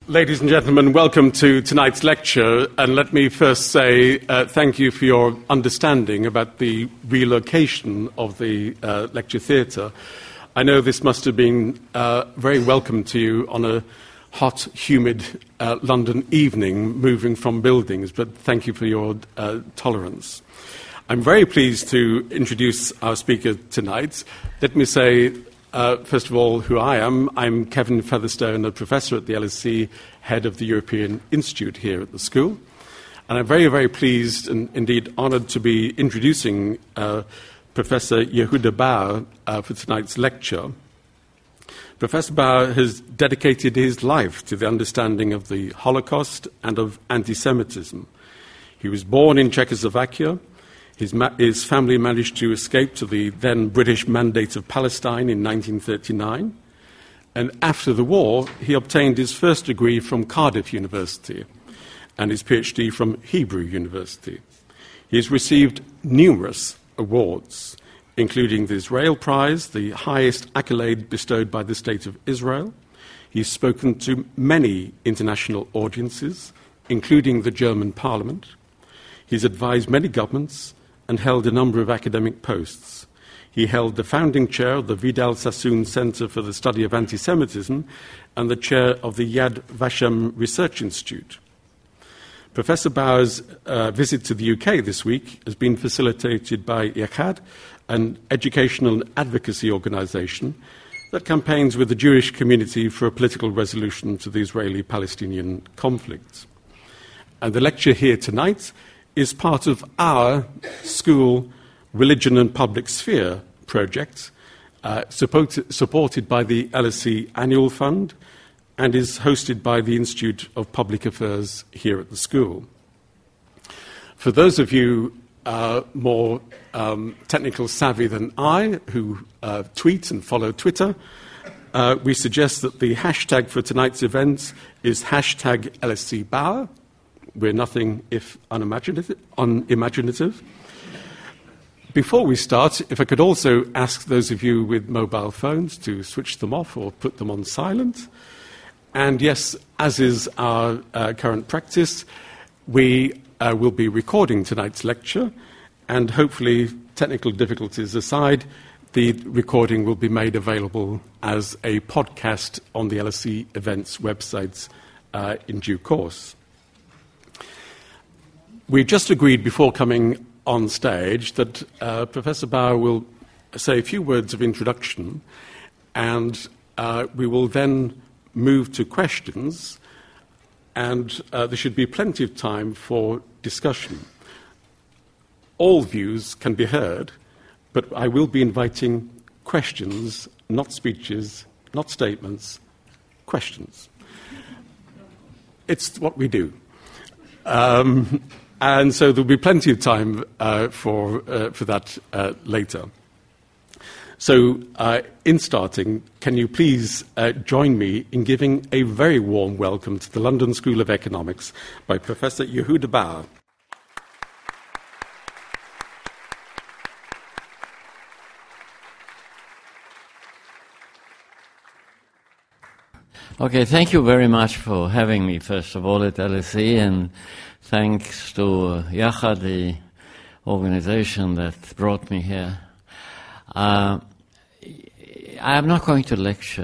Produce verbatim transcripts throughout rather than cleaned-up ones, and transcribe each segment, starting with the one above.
Ladies and gentlemen, welcome to tonight's lecture, and let me first say uh, thank you for your understanding about the relocation of the uh, lecture theatre. I know this must have been uh, very welcome to you on a hot, humid uh, London evening, moving from buildings, but thank you for your uh, tolerance. I'm very pleased to introduce our speaker tonight. Let me say, uh, first of all, who I am. I'm Kevin Featherstone, a professor at the L S E, head of the European Institute here at the school. And I'm very, very pleased and indeed honoured to be introducing uh, Professor Yehuda Bauer uh, for tonight's lecture. Professor Bauer has dedicated his life to the understanding of the Holocaust and of anti-Semitism. He was born in Czechoslovakia. His, ma- his family managed to escape to the then British Mandate of Palestine in nineteen thirty-nine. And after the war, he obtained his first degree from Cardiff University and his PhD from Hebrew University. He has received numerous awards, including the Israel Prize, the highest accolade bestowed by the State of Israel. He's spoken to many international audiences, including the German Parliament. He's advised many governments and held a number of academic posts. He held the founding chair of the Vidal Sassoon Center for the Study of Anti-Semitism and the chair of the Yad Vashem Research Institute. Professor Bauer's uh, visit to the U K this week has been facilitated by Yachad, an educational and advocacy organisation that campaigns with the Jewish community for a political resolution to the Israeli-Palestinian conflict. And the lecture here tonight is part of our school Religion and Public Sphere project, uh, support, supported by the L S E Annual Fund and is hosted by the Institute of Public Affairs here at the school. For those of you uh, more um, technical savvy than I, who uh, tweet and follow Twitter, uh, we suggest that the hashtag for tonight's event is hashtag L S E Bauer. We're nothing if unimaginative. unimaginative. Before we start, if I could also ask those of you with mobile phones to switch them off or put them on silent. And yes, as is our uh, current practice, we uh, will be recording tonight's lecture, and hopefully, technical difficulties aside, the recording will be made available as a podcast on the L S E events websites uh, in due course. We just agreed before coming on stage that uh, Professor Bauer will say a few words of introduction, and uh, we will then move to questions, and uh, there should be plenty of time for discussion. All views can be heard, but I will be inviting questions, not speeches, not statements, questions. It's what we do. Um, And so there'll be plenty of time uh, for, uh, for that uh, later. So uh, in starting, can you please uh, join me in giving a very warm welcome to the London School of Economics by Professor Yehuda Bauer. Okay, thank you very much for having me, first of all, at L S E, and thanks to uh, Yachad, the organization that brought me here. Uh, I am not going to lecture.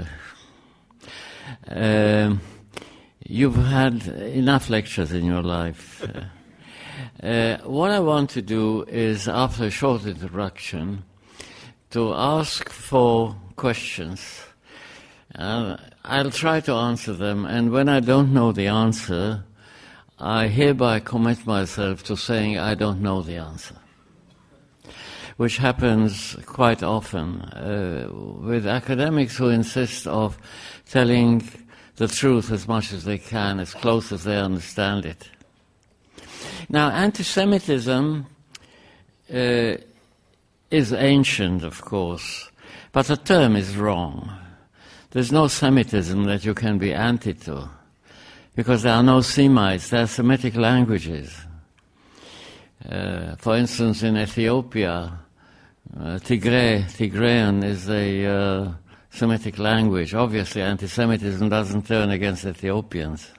Uh, you've had enough lectures in your life. Uh, uh, what I want to do is, after a short introduction, to ask for questions. Uh, I'll try to answer them, and when I don't know the answer, I hereby commit myself to saying I don't know the answer, which happens quite often uh, with academics who insist of telling the truth as much as they can, as close as they understand it. Now, anti-Semitism uh, is ancient, of course, but the term is wrong. There's no Semitism that you can be anti to, because there are no Semites, there are Semitic languages. Uh, for instance, in Ethiopia, uh, Tigray, Tigrayan is a uh, Semitic language. Obviously, anti-Semitism doesn't turn against Ethiopians.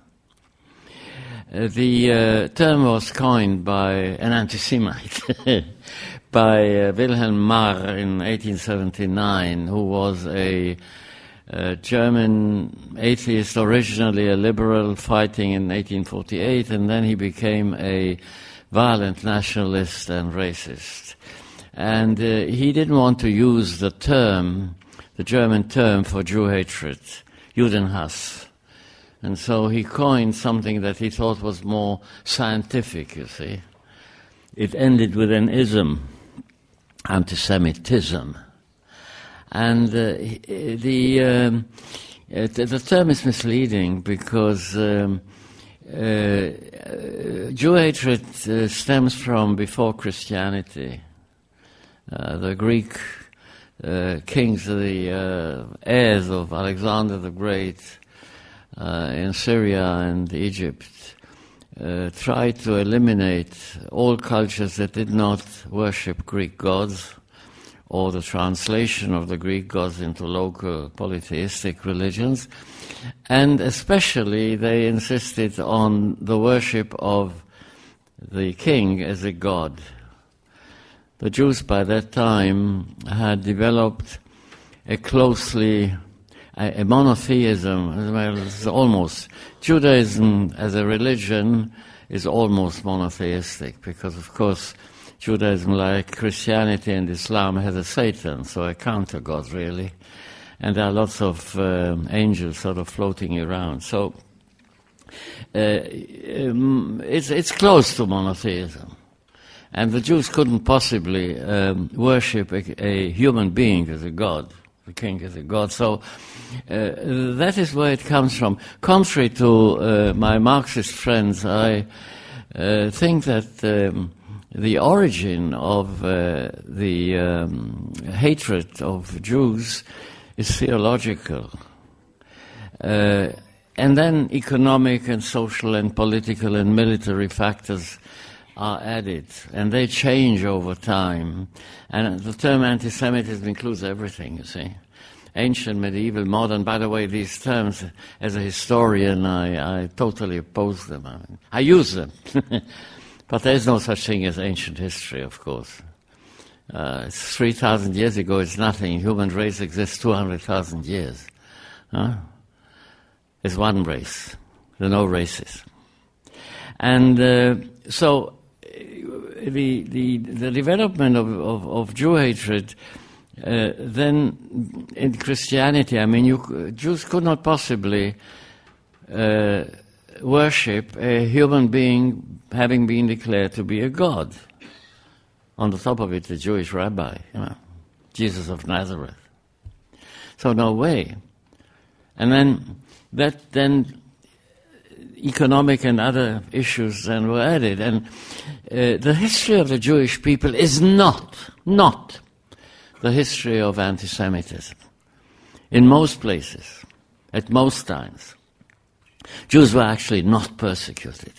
Uh, the uh, term was coined by an anti-Semite, by uh, Wilhelm Marr in eighteen seventy-nine, who was a uh, German atheist, originally a liberal, fighting in eighteen forty-eight, and then he became a violent nationalist and racist. And uh, he didn't want to use the term, the German term for Jew hatred, Judenhass. And so he coined something that he thought was more scientific, you see. It ended with an ism, anti-Semitism. And uh, the, um, uh, the term is misleading because um, uh, Jew hatred uh, stems from before Christianity. Uh, the Greek uh, kings, the uh, heirs of Alexander the Great, Uh, in Syria and Egypt, uh, tried to eliminate all cultures that did not worship Greek gods or the translation of the Greek gods into local polytheistic religions. And especially they insisted on the worship of the king as a god. The Jews by that time had developed a closely A, a monotheism, well, it's almost, Judaism as a religion is almost monotheistic because, of course, Judaism, like Christianity and Islam, has a Satan, so a counter-god, really. And there are lots of um, angels sort of floating around. So uh, um, it's, it's close to monotheism. And the Jews couldn't possibly um, worship a, a human being as a god. The king is a god. So uh, that is where it comes from. Contrary to uh, my Marxist friends, I uh, think that um, the origin of uh, the um, hatred of Jews is theological. Uh, and then economic and social and political and military factors are added, and they change over time. And the term anti-Semitism includes everything, you see. Ancient, medieval, modern. By the way, these terms, as a historian, I, I totally oppose them. I, mean, I use them. But there is no such thing as ancient history, of course. Uh, it's three thousand years ago, it's nothing. Human race exists two hundred thousand years. Huh? It's one race. There are no races. And uh, so the, the, the development of, of, of Jew hatred, uh, then in Christianity, I mean, you, Jews could not possibly uh, worship a human being having been declared to be a god. On the top of it, a Jewish rabbi, you know, Jesus of Nazareth. So no way. And then that then economic and other issues then were added. And uh, the history of the Jewish people is not, not the history of anti-Semitism. In most places, at most times, Jews were actually not persecuted.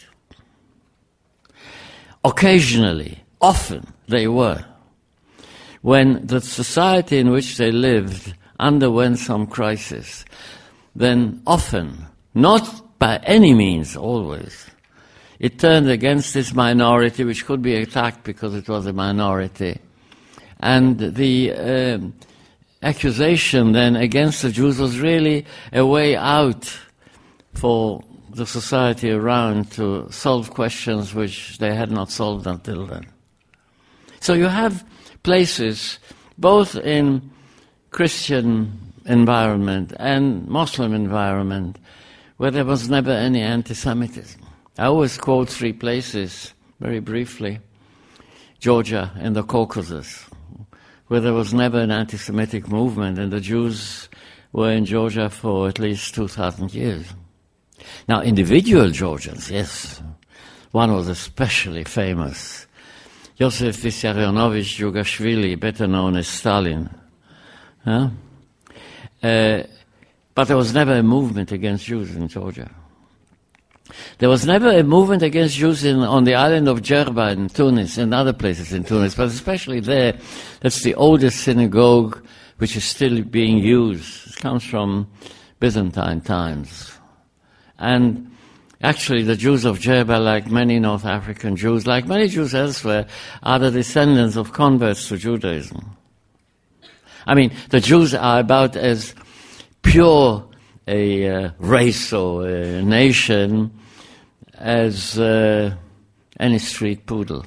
Occasionally, often they were. When the society in which they lived underwent some crisis, then often, not by any means always, it turned against this minority, which could be attacked because it was a minority. And the uh, accusation then against the Jews was really a way out for the society around to solve questions which they had not solved until then. So you have places, both in Christian environment and Muslim environment, where there was never any anti-Semitism. I always quote three places, very briefly. Georgia and the Caucasus, where there was never an anti-Semitic movement, and the Jews were in Georgia for at least two thousand years. Now, individual Georgians, yes. One was especially famous, Yosef Vissarionovich Djugashvili, better known as Stalin. Huh? Uh, but there was never a movement against Jews in Georgia. There was never a movement against Jews in, on the island of Djerba in Tunis and other places in Tunis, but especially there. That's the oldest synagogue which is still being used. It comes from Byzantine times. And actually the Jews of Jerba, like many North African Jews, like many Jews elsewhere, are the descendants of converts to Judaism. I mean, the Jews are about as pure a uh, race or a nation as uh, any street poodle.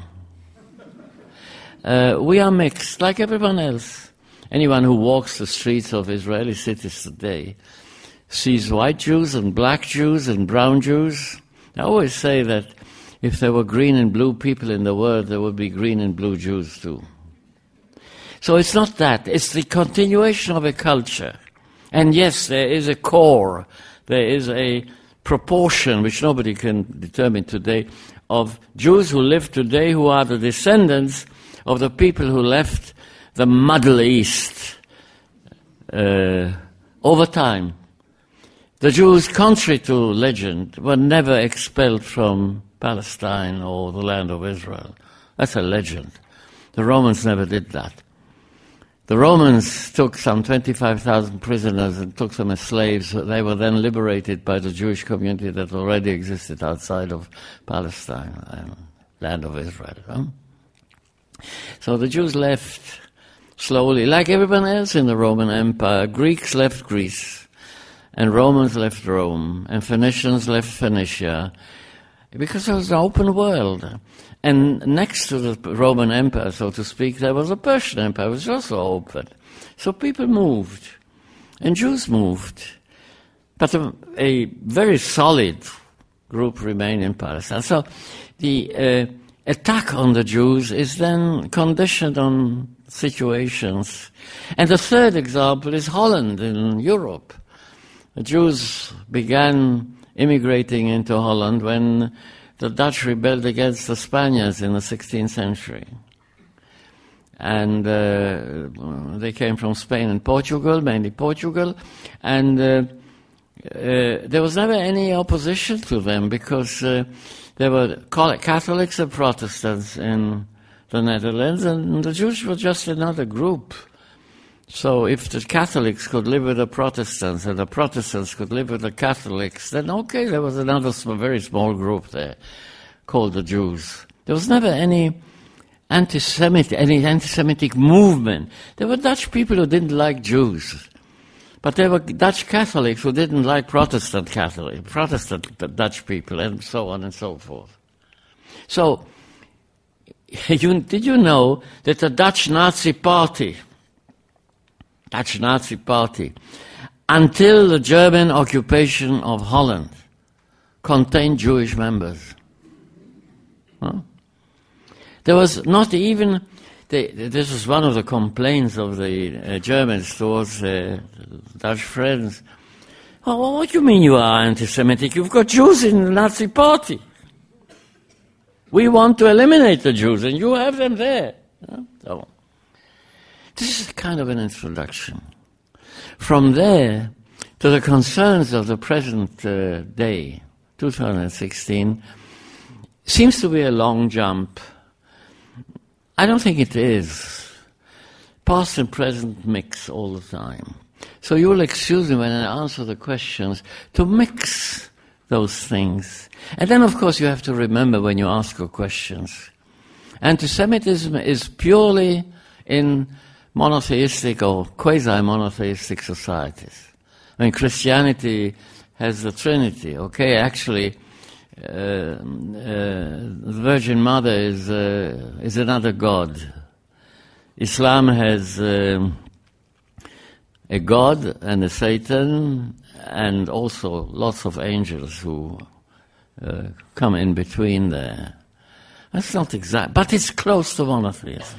Uh, we are mixed, like everyone else. Anyone who walks the streets of Israeli cities today sees white Jews and black Jews and brown Jews. I always say that if there were green and blue people in the world, there would be green and blue Jews too. So it's not that. It's the continuation of a culture. And yes, there is a core, there is a proportion, which nobody can determine today, of Jews who live today who are the descendants of the people who left the Middle East uh, over time. The Jews, contrary to legend, were never expelled from Palestine or the land of Israel. That's a legend. The Romans never did that. The Romans took some twenty-five thousand prisoners and took them as slaves. They were then liberated by the Jewish community that already existed outside of Palestine and land of Israel. Huh? So the Jews left slowly, like everyone else in the Roman Empire. Greeks left Greece. And Romans left Rome, and Phoenicians left Phoenicia, because it was an open world. And next to the Roman Empire, so to speak, there was a Persian Empire, which was also open. So people moved, and Jews moved. But a, a very solid group remained in Palestine. So the uh, attack on the Jews is then conditioned on situations. And the third example is Holland in Europe. The Jews began immigrating into Holland when the Dutch rebelled against the Spaniards in the sixteenth century. And uh, they came from Spain and Portugal, mainly Portugal, and uh, uh, there was never any opposition to them because uh, there were Catholics and Protestants in the Netherlands, and the Jews were just another group. So if the Catholics could live with the Protestants and the Protestants could live with the Catholics, then okay, there was another sm- very small group there called the Jews. There was never any anti-Semitic, any anti-Semitic movement. There were Dutch people who didn't like Jews, but there were Dutch Catholics who didn't like Protestant Catholics, Protestant Dutch people, and so on and so forth. So, you, did you know that the Dutch Nazi Party Dutch Nazi Party, until the German occupation of Holland, contained Jewish members? Huh? There was not even, they, this is one of the complaints of the uh, Germans towards uh, Dutch friends. Oh, what do you mean you are anti-Semitic? You've got Jews in the Nazi Party. We want to eliminate the Jews, and you have them there. Huh? So, this is kind of an introduction. From there to the concerns of the present uh, day, two thousand sixteen, seems to be a long jump. I don't think it is. Past and present mix all the time. So you'll excuse me when I answer the questions to mix those things. And then, of course, you have to remember when you ask your questions. Anti-Semitism is purely in monotheistic or quasi-monotheistic societies. I mean, Christianity has the Trinity, okay? Actually, uh, uh, the Virgin Mother is, uh, is another God. Islam has uh, a God and a Satan, and also lots of angels who uh, come in between there. That's not exact, but it's close to monotheism.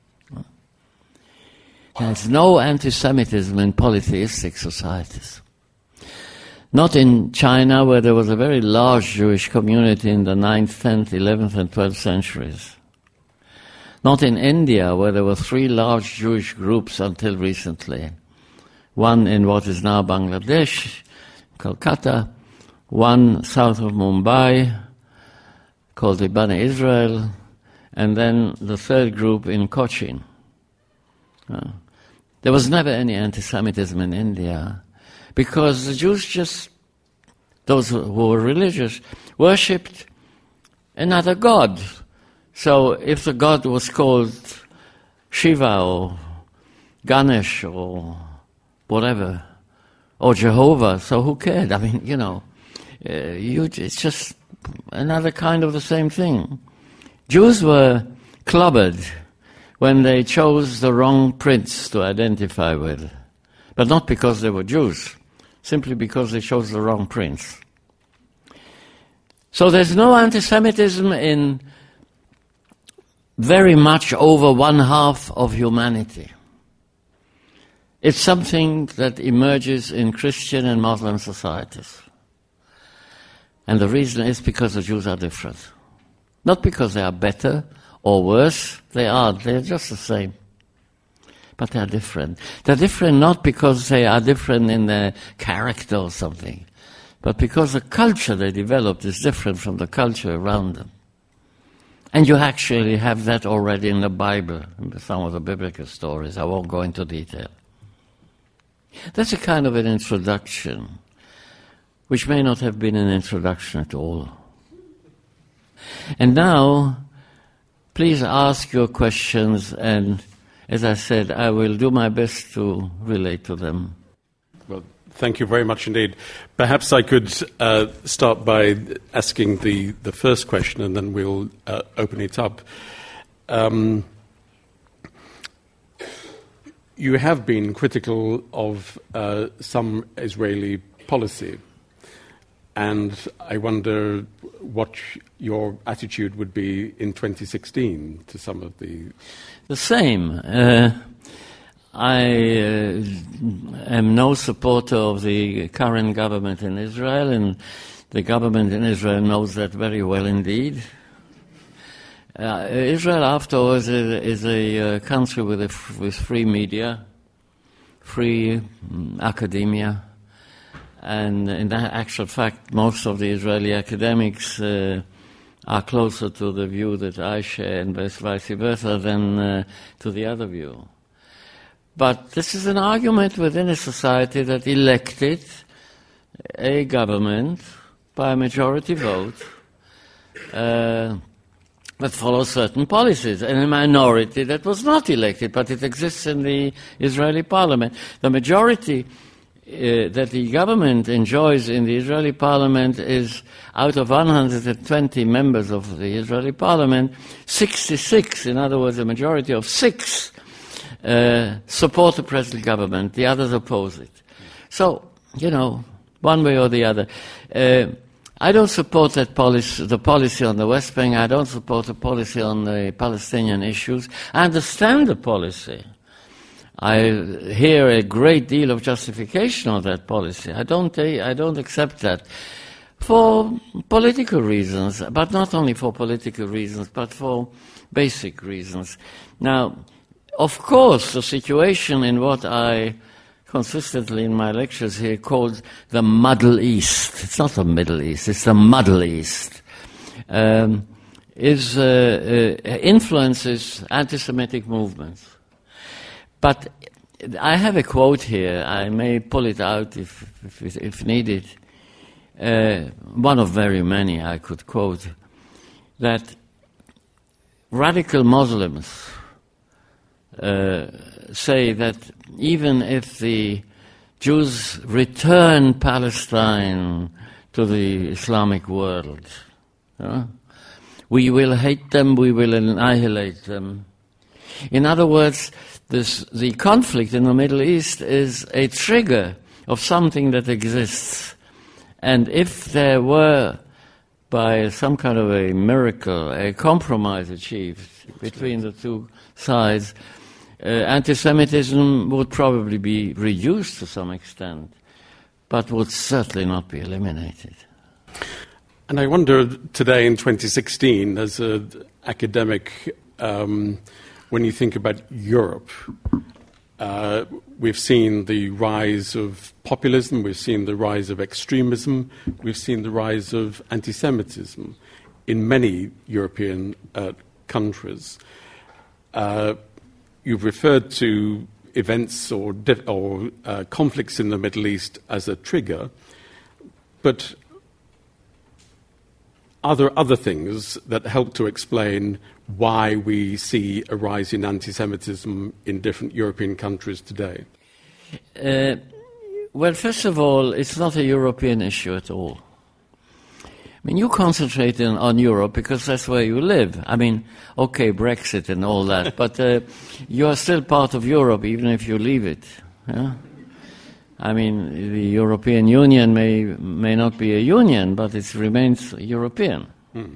There's no anti-Semitism in polytheistic societies. Not in China, where there was a very large Jewish community in the ninth, tenth, eleventh, and twelfth centuries. Not in India, where there were three large Jewish groups until recently. One in what is now Bangladesh, Calcutta, one south of Mumbai, called the Bani Israel, and then the third group in Cochin. Uh, There was never any anti-Semitism in India because the Jews just, those who were religious, worshipped another god. So if the god was called Shiva or Ganesh or whatever, or Jehovah, so who cared? I mean, you know, uh, you, it's just another kind of the same thing. Jews were clobbered when they chose the wrong prince to identify with, but not because they were Jews, simply because they chose the wrong prince. So there's no anti-Semitism in very much over one half of humanity. It's something that emerges in Christian and Muslim societies. And the reason is because the Jews are different. Not because they are better or worse, they are, they're just the same. But they are different. They're different not because they are different in their character or something, but because the culture they developed is different from the culture around them. And you actually have that already in the Bible, in some of the biblical stories. I won't go into detail. That's a kind of an introduction, which may not have been an introduction at all. And now, please ask your questions, and as I said, I will do my best to relate to them. Well, thank you very much indeed. Perhaps I could uh, start by asking the, the first question, and then we'll uh, open it up. Um, you have been critical of uh, some Israeli policy, and I wonder what your attitude would be in twenty sixteen to some of the... The same. Uh, I uh, am no supporter of the current government in Israel, and the government in Israel knows that very well indeed. Uh, Israel, after all, is a, is a uh, country with, a f- with free media, free um, academia, and in that actual fact, most of the Israeli academics uh, are closer to the view that I share, and vice versa, than uh, to the other view. But this is an argument within a society that elected a government by a majority vote uh, that follows certain policies, and a minority that was not elected, but it exists in the Israeli parliament. The majority uh, that the government enjoys in the Israeli parliament is, out of one hundred twenty members of the Israeli parliament, sixty-six, in other words, a majority of six, uh, support the present government. The others oppose it. So, you know, one way or the other. Uh, I don't support that policy, the policy on the West Bank. I don't support the policy on the Palestinian issues. I understand the policy. I hear a great deal of justification of that policy. I don't, I don't accept that for political reasons, but not only for political reasons, but for basic reasons. Now, of course, the situation in what I consistently in my lectures here called the Muddle East, it's not the Middle East, it's the Muddle East, um, is, uh, uh, influences anti-Semitic movements. But I have a quote here, I may pull it out if, if, if needed, uh, one of very many I could quote, that radical Muslims uh, say that even if the Jews return Palestine to the Islamic world, uh, we will hate them, we will annihilate them. In other words, this, the conflict in the Middle East is a trigger of something that exists. And if there were, by some kind of a miracle, a compromise achieved between the two sides, Uh, anti-Semitism would probably be reduced to some extent, but would certainly not be eliminated. And I wonder today in twenty sixteen, as an academic, um, when you think about Europe, uh, we've seen the rise of populism, we've seen the rise of extremism, we've seen the rise of anti-Semitism in many European uh, countries. Uh, You've referred to events or, di- or uh, conflicts in the Middle East as a trigger, but are there other things that help to explain why we see a rise in anti-Semitism in different European countries today? Uh, well, first of all, it's not a European issue at all. I mean, you concentrate on, on Europe because that's where you live. I mean, okay, Brexit and all that, but uh, you are still part of Europe even if you leave it. Yeah? I mean, the European Union may may not be a union, but it remains European. Hmm.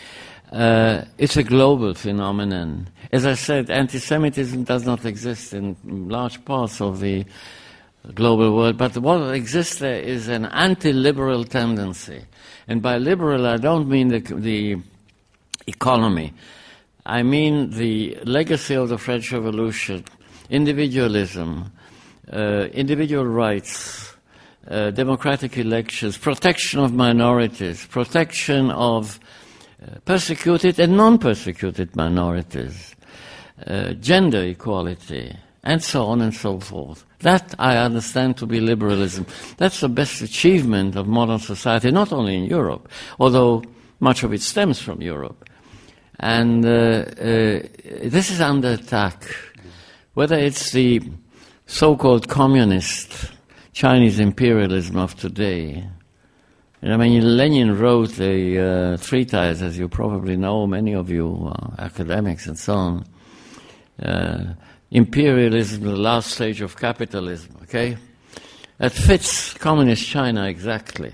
Uh, it's a global phenomenon. As I said, anti-Semitism does not exist in large parts of the global world, but what exists there is an anti-liberal tendency. And by liberal, I don't mean the, the economy. I mean the legacy of the French Revolution, individualism, uh, individual rights, uh, democratic elections, protection of minorities, protection of uh, persecuted and non-persecuted minorities, uh, gender equality, and so on and so forth. That I understand to be liberalism. That's the best achievement of modern society, not only in Europe, although much of it stems from Europe. And uh, uh, this is under attack. Whether it's the so-called communist Chinese imperialism of today. I mean, Lenin wrote a uh, treatise, as you probably know, many of you uh, academics and so on, uh, imperialism, the last stage of capitalism, okay? That fits communist China exactly.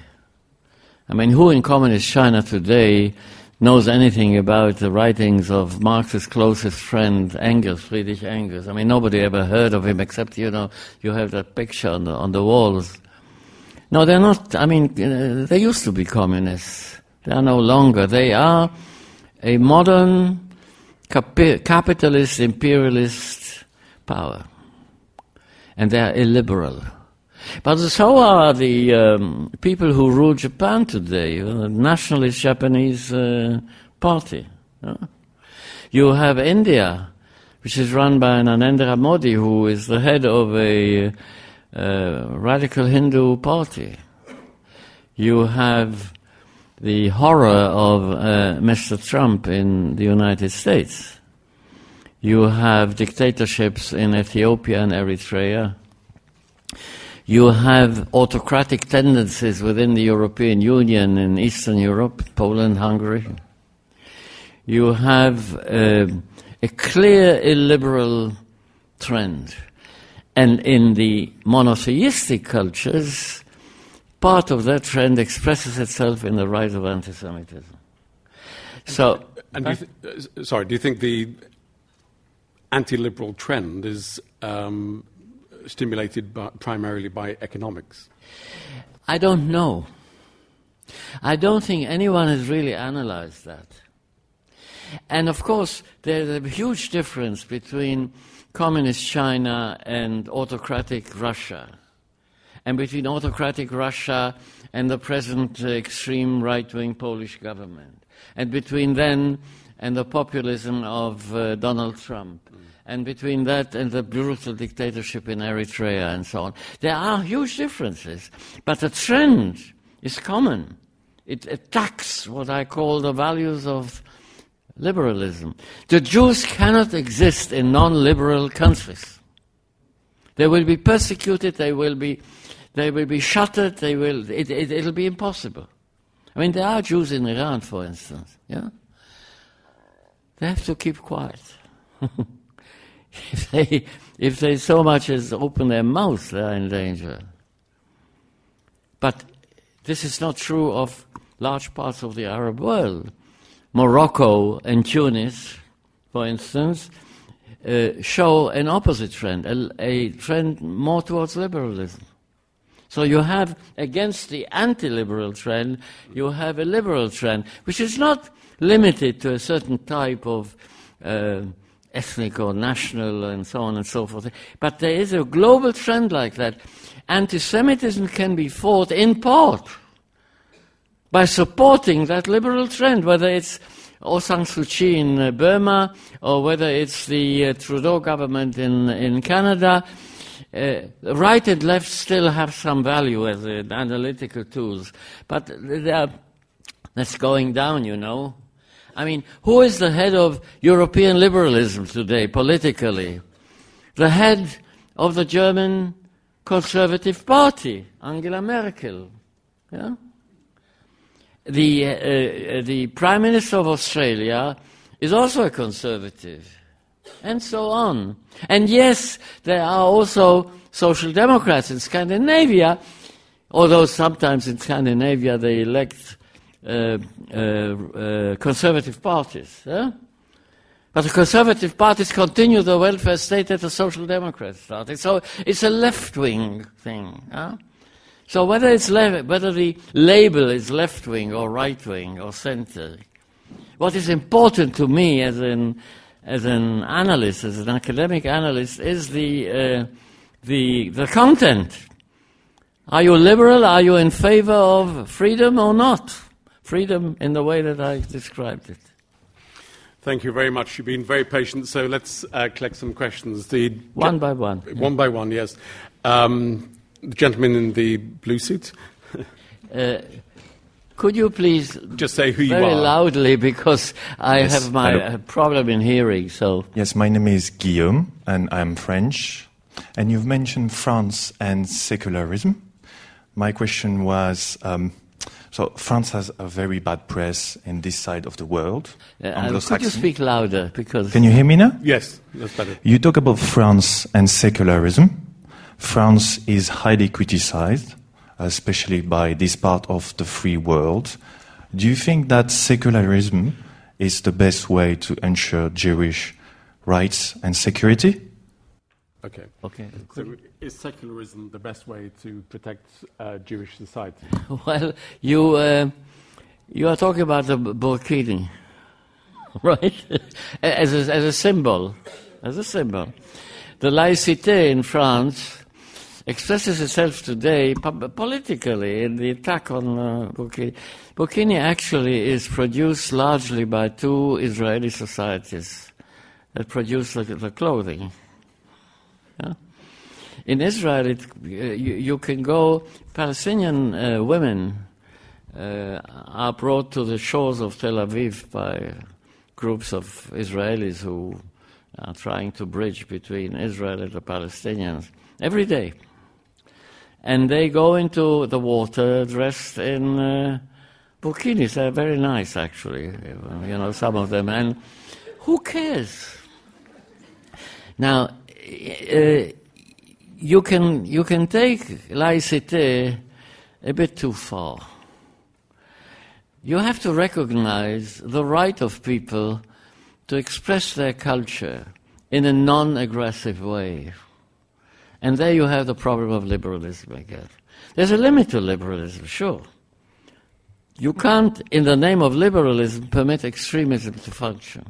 I mean, who in communist China today knows anything about the writings of Marx's closest friend, Engels, Friedrich Engels? I mean, nobody ever heard of him except, you know, you have that picture on the, on the walls. No, they're not, I mean, uh, they used to be communists. They are no longer. They are a modern capi- capitalist, imperialist power. And they are illiberal. But so are the um, people who rule Japan today, uh, the nationalist Japanese uh, party. Uh. You have India, which is run by Narendra Modi, who is the head of a uh, radical Hindu party. You have the horror of uh, Mister Trump in the United States. You have dictatorships in Ethiopia and Eritrea. You have autocratic tendencies within the European Union in Eastern Europe, Poland, Hungary. You have uh, a clear illiberal trend. And in the monotheistic cultures, part of that trend expresses itself in the rise of anti-Semitism. So, and do you th- uh, sorry, do you think the anti-liberal trend is um, stimulated by, primarily by economics? I don't know. I don't think anyone has really analyzed that. And of course, there's a huge difference between communist China and autocratic Russia, and between autocratic Russia and the present uh, extreme right-wing Polish government, and between then and the populism of uh, Donald Trump, mm. and between that and the brutal dictatorship in Eritrea and so on. There are huge differences, but the trend is common. It attacks what I call the values of liberalism. The Jews cannot exist in non-liberal countries. They will be persecuted, they will be, they will be shuttered, they will, it, it, it'll be impossible. I mean, there are Jews in Iran, for instance, yeah? They have to keep quiet. if they if they so much as open their mouths, they are in danger. But this is not true of large parts of the Arab world. Morocco and Tunis, for instance, uh, show an opposite trend, a, a trend more towards liberalism. So you have, against the anti-liberal trend, you have a liberal trend, which is not limited to a certain type of uh, ethnic or national and so on and so forth. But there is a global trend like that. Anti-Semitism can be fought in part by supporting that liberal trend, whether it's Aung San Suu Kyi in uh, Burma, or whether it's the uh, Trudeau government in, in Canada, uh, right and left still have some value as uh, analytical tools. But they are, that's going down, you know. I mean, who is the head of European liberalism today, politically? The head of the German Conservative Party, Angela Merkel. Yeah? The, uh, the Prime Minister of Australia is also a conservative, and so on. And yes, there are also social democrats in Scandinavia, although sometimes in Scandinavia they elect uh, uh, uh, conservative parties. Yeah? But the conservative parties continue the welfare state that the social democrats started. So it's a left-wing thing. Yeah? So whether it's le- whether the label is left-wing or right-wing or center, what is important to me as an as an analyst, as an academic analyst, is the uh, the the content. Are you liberal? Are you in favor of freedom or not? Freedom in the way that I described it. Thank you very much. You've been very patient. So let's uh, collect some questions. The one by one. One by one. Yes. Um, The gentleman in the blue suit. uh, could you please just say who you very are? Very loudly, because I yes, have my uh, problem in hearing. So yes, my name is Guillaume, and I'm French. And you've mentioned France and secularism. My question was: um, so France has a very bad press in this side of the world. Uh, could you speak louder? Because can you hear me now? Yes, that's better. You talk about France and secularism. France is highly criticized, especially by this part of the free world. Do you think that secularism is the best way to ensure Jewish rights and security? Okay. Okay. So is secularism the best way to protect uh, Jewish society? Well, you uh, you are talking about the burkini, right? as, a, as a symbol, as a symbol. The laïcité in France expresses itself today politically in the attack on uh, burkini. Burkini actually is produced largely by two Israeli societies that produce the, the clothing. Yeah? In Israel, it, uh, you, you can go, Palestinian uh, women uh, are brought to the shores of Tel Aviv by groups of Israelis who are trying to bridge between Israel and the Palestinians every day. And they go into the water dressed in uh, burkinis. They're very nice, actually, you know, some of them. And who cares? Now, uh, you can you can take laïcité a bit too far. You have to recognize the right of people to express their culture in a non-aggressive way. And there you have the problem of liberalism again. There's a limit to liberalism, sure. You can't, in the name of liberalism, permit extremism to function.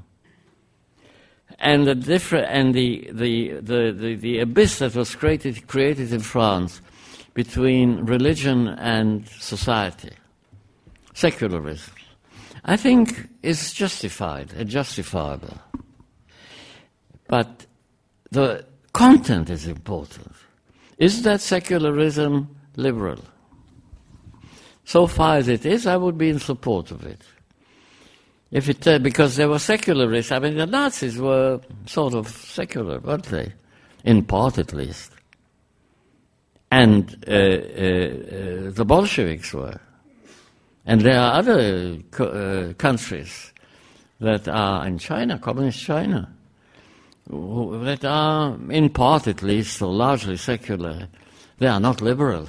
And the different and the the, the, the the abyss that was created created in France between religion and society, secularism, I think is justified and justifiable. But the content is important. Is that secularism liberal? So far as it is, I would be in support of it. If it uh, because there were secularists. I mean, the Nazis were sort of secular, weren't they? In part, at least. And uh, uh, uh, the Bolsheviks were. And there are other co- uh, countries that are in China, communist China, that are, in part at least, or largely secular. They are not liberal.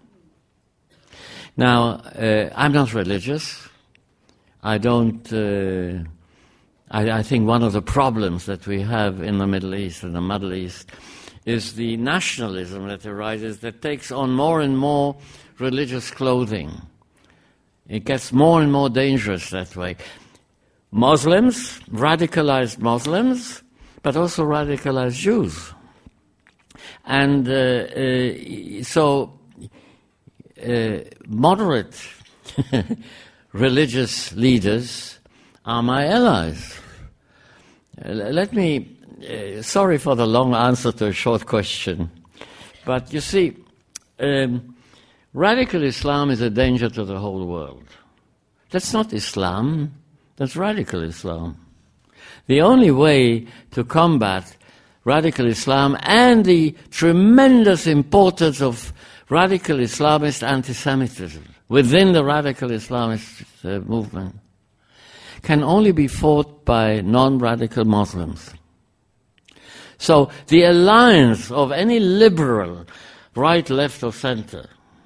Now, uh, I'm not religious. I don't... Uh, I, I think one of the problems that we have in the Middle East and the Middle East is the nationalism that arises that takes on more and more religious clothing. It gets more and more dangerous that way. Muslims, radicalized Muslims, but also radicalized Jews. And uh, uh, so uh, moderate religious leaders are my allies. Uh, let me, uh, sorry for the long answer to a short question, but you see, um, radical Islam is a danger to the whole world. That's not Islam, that's radical Islam. The only way to combat radical Islam and the tremendous importance of radical Islamist anti-Semitism within the radical Islamist uh, movement can only be fought by non-radical Muslims. So the alliance of any liberal, right, left or center,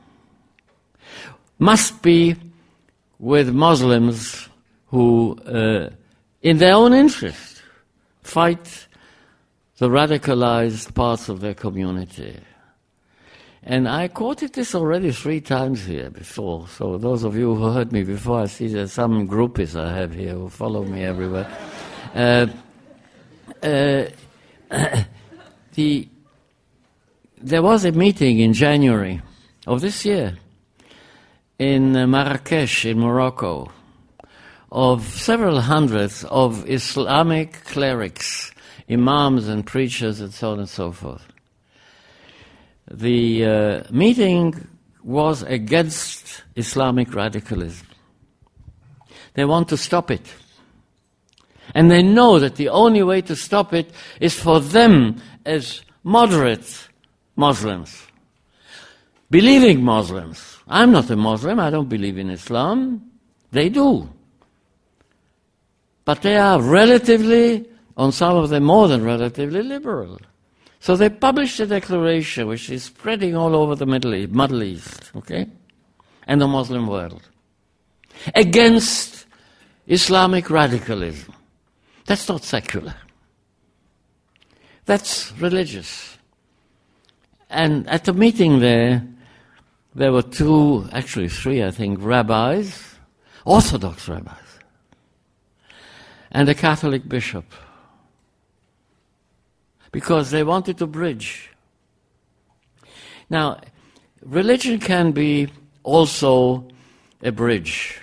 must be with Muslims who, uh, in their own interest, fight the radicalized parts of their community. And I quoted this already three times here before, so those of you who heard me before, I see there's some groupies I have here who follow me everywhere. Uh, uh, the, there was a meeting in January of this year in uh, Marrakesh in Morocco of several hundreds of Islamic clerics, imams and preachers and so on and so forth. The uh, meeting was against Islamic radicalism. They want to stop it. And they know that the only way to stop it is for them as moderate Muslims, believing Muslims. I'm not a Muslim, I don't believe in Islam. They do. But they are relatively, on some of them more than relatively, liberal. So they published a declaration which is spreading all over the Middle East, Middle East, okay, and the Muslim world, against Islamic radicalism. That's not secular. That's religious. And at the meeting there, there were two, actually three, I think, rabbis, Orthodox rabbis, and a Catholic bishop, because they wanted to bridge. Now, religion can be also a bridge.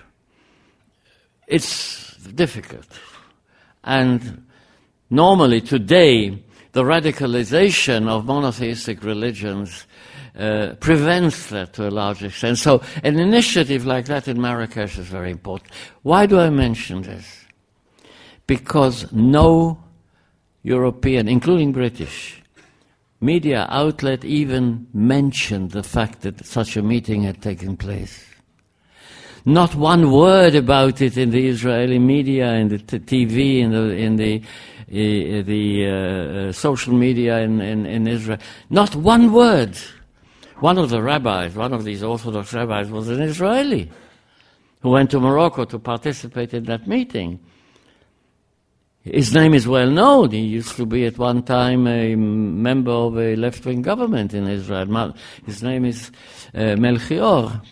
It's difficult. And normally today, the radicalization of monotheistic religions uh, prevents that to a large extent. So an initiative like that in Marrakesh is very important. Why do I mention this? Because no European, including British, media outlet even mentioned the fact that such a meeting had taken place. Not one word about it in the Israeli media, in the t- TV, in the in the uh, the uh, social media in, in, in Israel. Not one word. One of the rabbis, one of these Orthodox rabbis, was an Israeli who went to Morocco to participate in that meeting. His name is well known. He used to be at one time a member of a left-wing government in Israel. His name is uh, Melchior.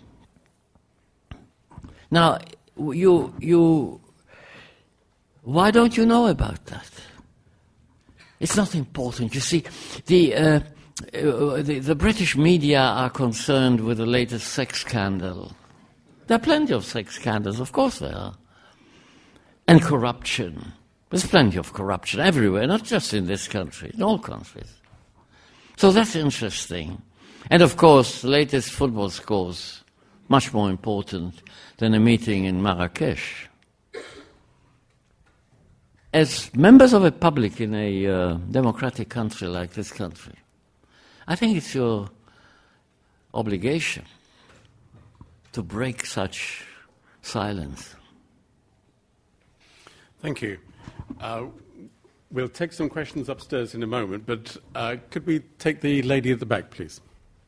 Now, you, you, why don't you know about that? It's not important. You see, the, uh, uh, the, the British media are concerned with the latest sex scandal. There are plenty of sex scandals, of course there are. And corruption. There's plenty of corruption everywhere, not just in this country, in all countries. So that's interesting. And of course, the latest football scores, much more important than a meeting in Marrakesh. As members of a public in a uh, democratic country like this country, I think it's your obligation to break such silence. Thank you. Uh, we'll take some questions upstairs in a moment, but uh, could we take the lady at the back, please?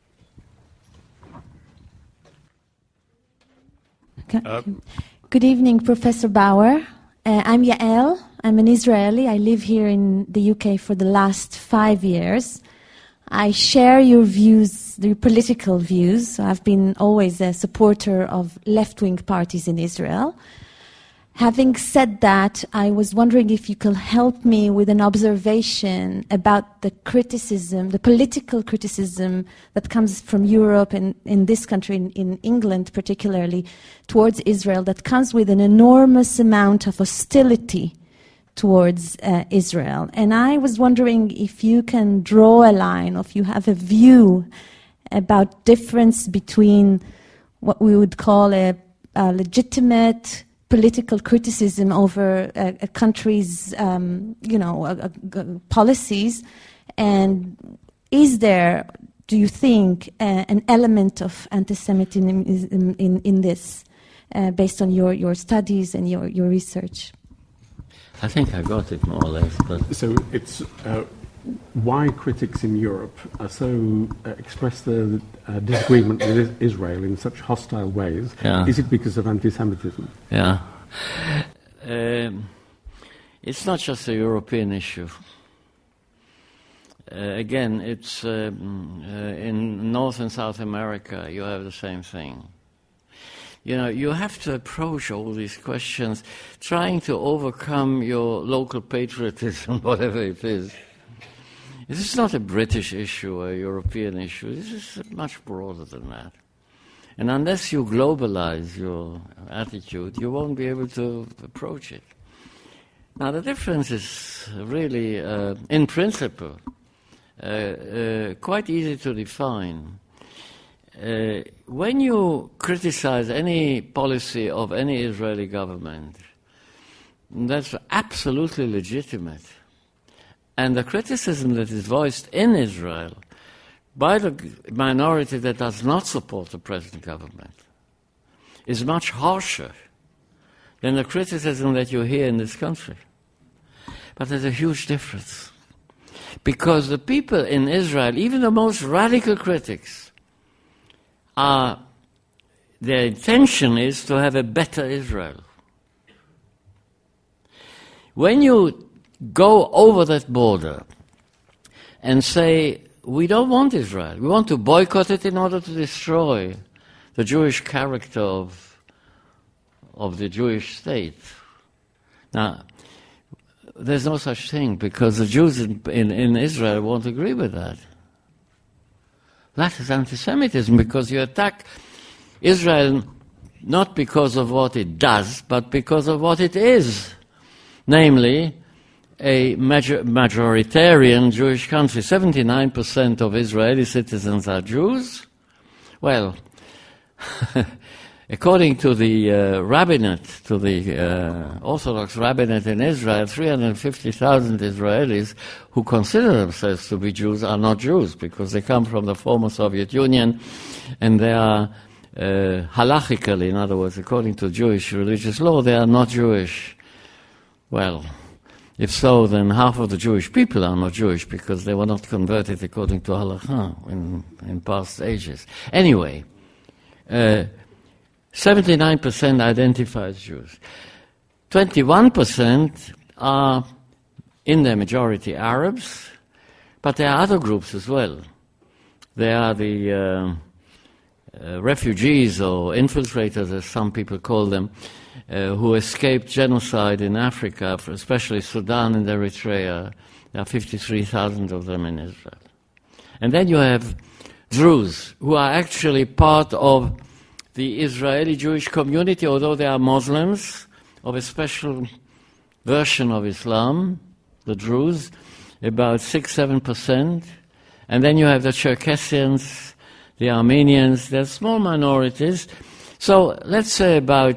Uh, Good evening, Professor Bauer. Uh, I'm Yael. I'm an Israeli. I live here in the U K for the last five years. I share your views, your political views. I've been always a supporter of left-wing parties in Israel. Having said that, I was wondering if you could help me with an observation about the criticism, the political criticism that comes from Europe and in this country, in, in England particularly, towards Israel, that comes with an enormous amount of hostility towards uh, Israel. And I was wondering if you can draw a line, or if you have a view about difference between what we would call a, a legitimate political criticism over a, a country's, um, you know, a, a, a policies, and is there, do you think, uh, an element of anti-Semitism in, in, in this, uh, based on your, your studies and your, your research? I think I got it more or less. But so it's uh, why critics in Europe are so uh, express their uh, disagreement with Israel in such hostile ways. Yeah. Is it because of anti-Semitism? Yeah. Um, it's not just a European issue. Uh, again, it's um, uh, in North and South America, you have the same thing. You know, you have to approach all these questions trying to overcome your local patriotism, whatever it is. This is not a British issue or a European issue. This is much broader than that. And unless you globalize your attitude, you won't be able to approach it. Now, the difference is really, uh, in principle, uh, uh, quite easy to define. Uh, when you criticize any policy of any Israeli government, that's absolutely legitimate. And the criticism that is voiced in Israel by the minority that does not support the present government is much harsher than the criticism that you hear in this country. But there's a huge difference. Because the people in Israel, even the most radical critics, are, their intention is to have a better Israel. When you go over that border and say, we don't want Israel, we want to boycott it in order to destroy the Jewish character of, of the Jewish state. Now, there's no such thing, because the Jews in, in, in Israel won't agree with that. That is anti-Semitism, because you attack Israel not because of what it does, but because of what it is, namely a major, majoritarian Jewish country. seventy-nine percent of Israeli citizens are Jews. Well, according to the uh, rabbinate, to the uh, Orthodox rabbinate in Israel, three hundred fifty thousand Israelis who consider themselves to be Jews are not Jews, because they come from the former Soviet Union, and they are uh, halachically, in other words, according to Jewish religious law, they are not Jewish. Well, if so, then half of the Jewish people are not Jewish, because they were not converted according to halakha in, in past ages. Anyway, uh, seventy-nine percent identify as Jews. twenty-one percent are, in their majority, Arabs, but there are other groups as well. There are the uh, uh, refugees or infiltrators, as some people call them, uh, who escaped genocide in Africa, especially Sudan and Eritrea. There are fifty-three thousand of them in Israel. And then you have Druze, who are actually part of the Israeli Jewish community, although they are Muslims of a special version of Islam, the Druze, about six, seven percent. And then you have the Cherkessians, the Armenians, they're small minorities. So let's say about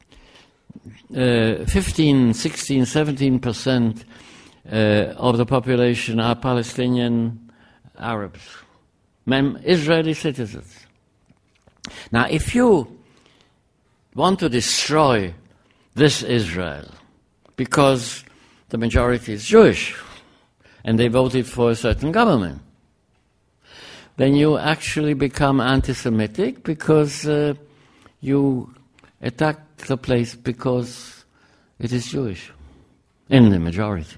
uh, fifteen, sixteen, seventeen percent uh, of the population are Palestinian Arabs, Israeli citizens. Now, if you want to destroy this Israel because the majority is Jewish and they voted for a certain government, then you actually become anti-Semitic, because uh, you attack the place because it is Jewish in the majority.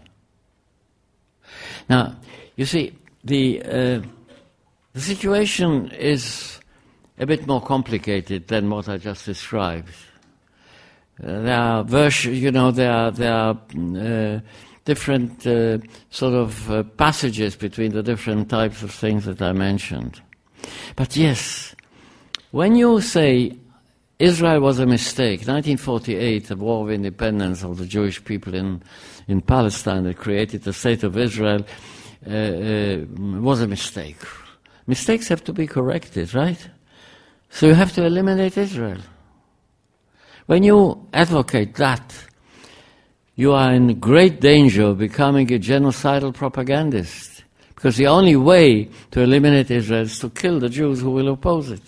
Now, you see, the uh, the situation is a bit more complicated than what I just described. Uh, there are versions, you know, there are, there are uh, different uh, sort of uh, passages between the different types of things that I mentioned. But yes, when you say Israel was a mistake, nineteen forty-eight, the War of Independence of the Jewish people in, in Palestine that created the State of Israel, uh, uh, was a mistake. Mistakes have to be corrected, right? So you have to eliminate Israel. When you advocate that, you are in great danger of becoming a genocidal propagandist, because the only way to eliminate Israel is to kill the Jews who will oppose it.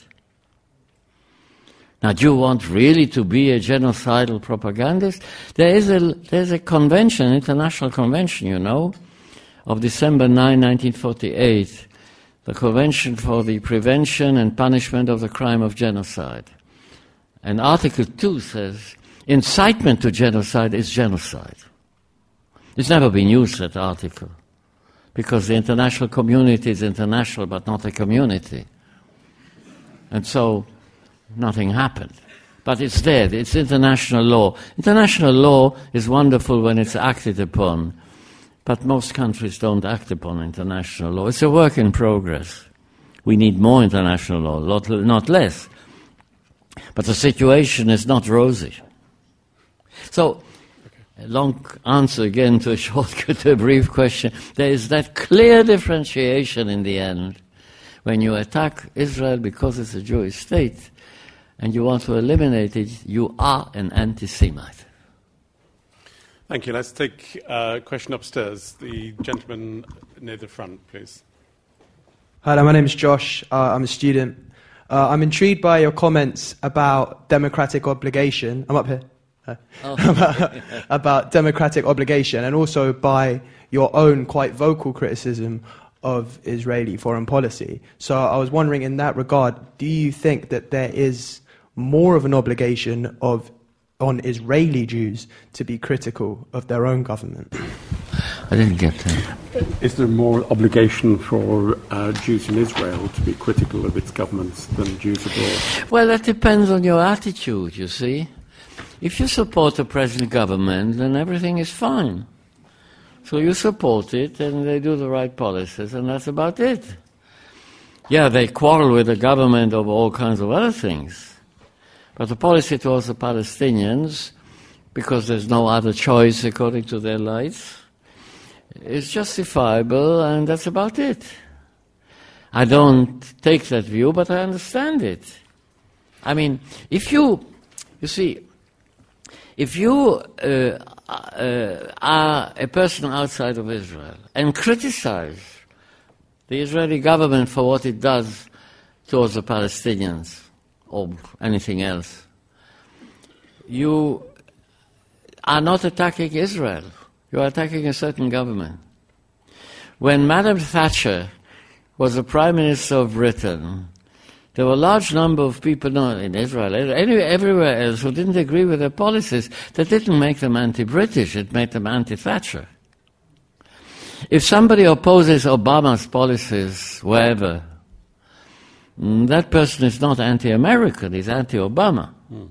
Now, do you want really to be a genocidal propagandist? There is a, there's a convention, international convention, you know, of December ninth, nineteen forty-eight, the Convention for the Prevention and Punishment of the Crime of Genocide. And Article two says, incitement to genocide is genocide. It's never been used, that article, because the international community is international but not a community. And so nothing happened. But it's there, it's international law. International law is wonderful when it's acted upon, but most countries don't act upon international law. It's a work in progress. We need more international law, lot, not less. But the situation is not rosy. So, a long answer again to a short, to a brief question. There is that clear differentiation in the end. When you attack Israel because it's a Jewish state and you want to eliminate it, you are an anti-Semite. Thank you. Let's take a question upstairs. The gentleman near the front, please. Hi, my name is Josh. Uh, I'm a student. Uh, I'm intrigued by your comments about democratic obligation. I'm up here. Uh, oh. about, about democratic obligation, and also by your own quite vocal criticism of Israeli foreign policy. So I was wondering, in that regard, do you think that there is more of an obligation of on Israeli Jews to be critical of their own government? I didn't get that. Is there more obligation for uh, Jews in Israel to be critical of its governments than Jews abroad? Well, that depends on your attitude, you see. If you support the present government, then everything is fine. So you support it, and they do the right policies, and that's about it. Yeah, they quarrel with the government over all kinds of other things. But the policy towards the Palestinians, because there's no other choice according to their lights, is justifiable, and that's about it. I don't take that view, but I understand it. I mean, if you, you see, if you uh, uh, are a person outside of Israel and criticize the Israeli government for what it does towards the Palestinians or anything else, you are not attacking Israel. You are attacking a certain government. When Madam Thatcher was the Prime Minister of Britain, there were a large number of people, not in Israel, anywhere, everywhere else, who didn't agree with their policies. That didn't make them anti-British, it made them anti-Thatcher. If somebody opposes Obama's policies wherever, that person is not anti-American, he's anti-Obama. Hmm.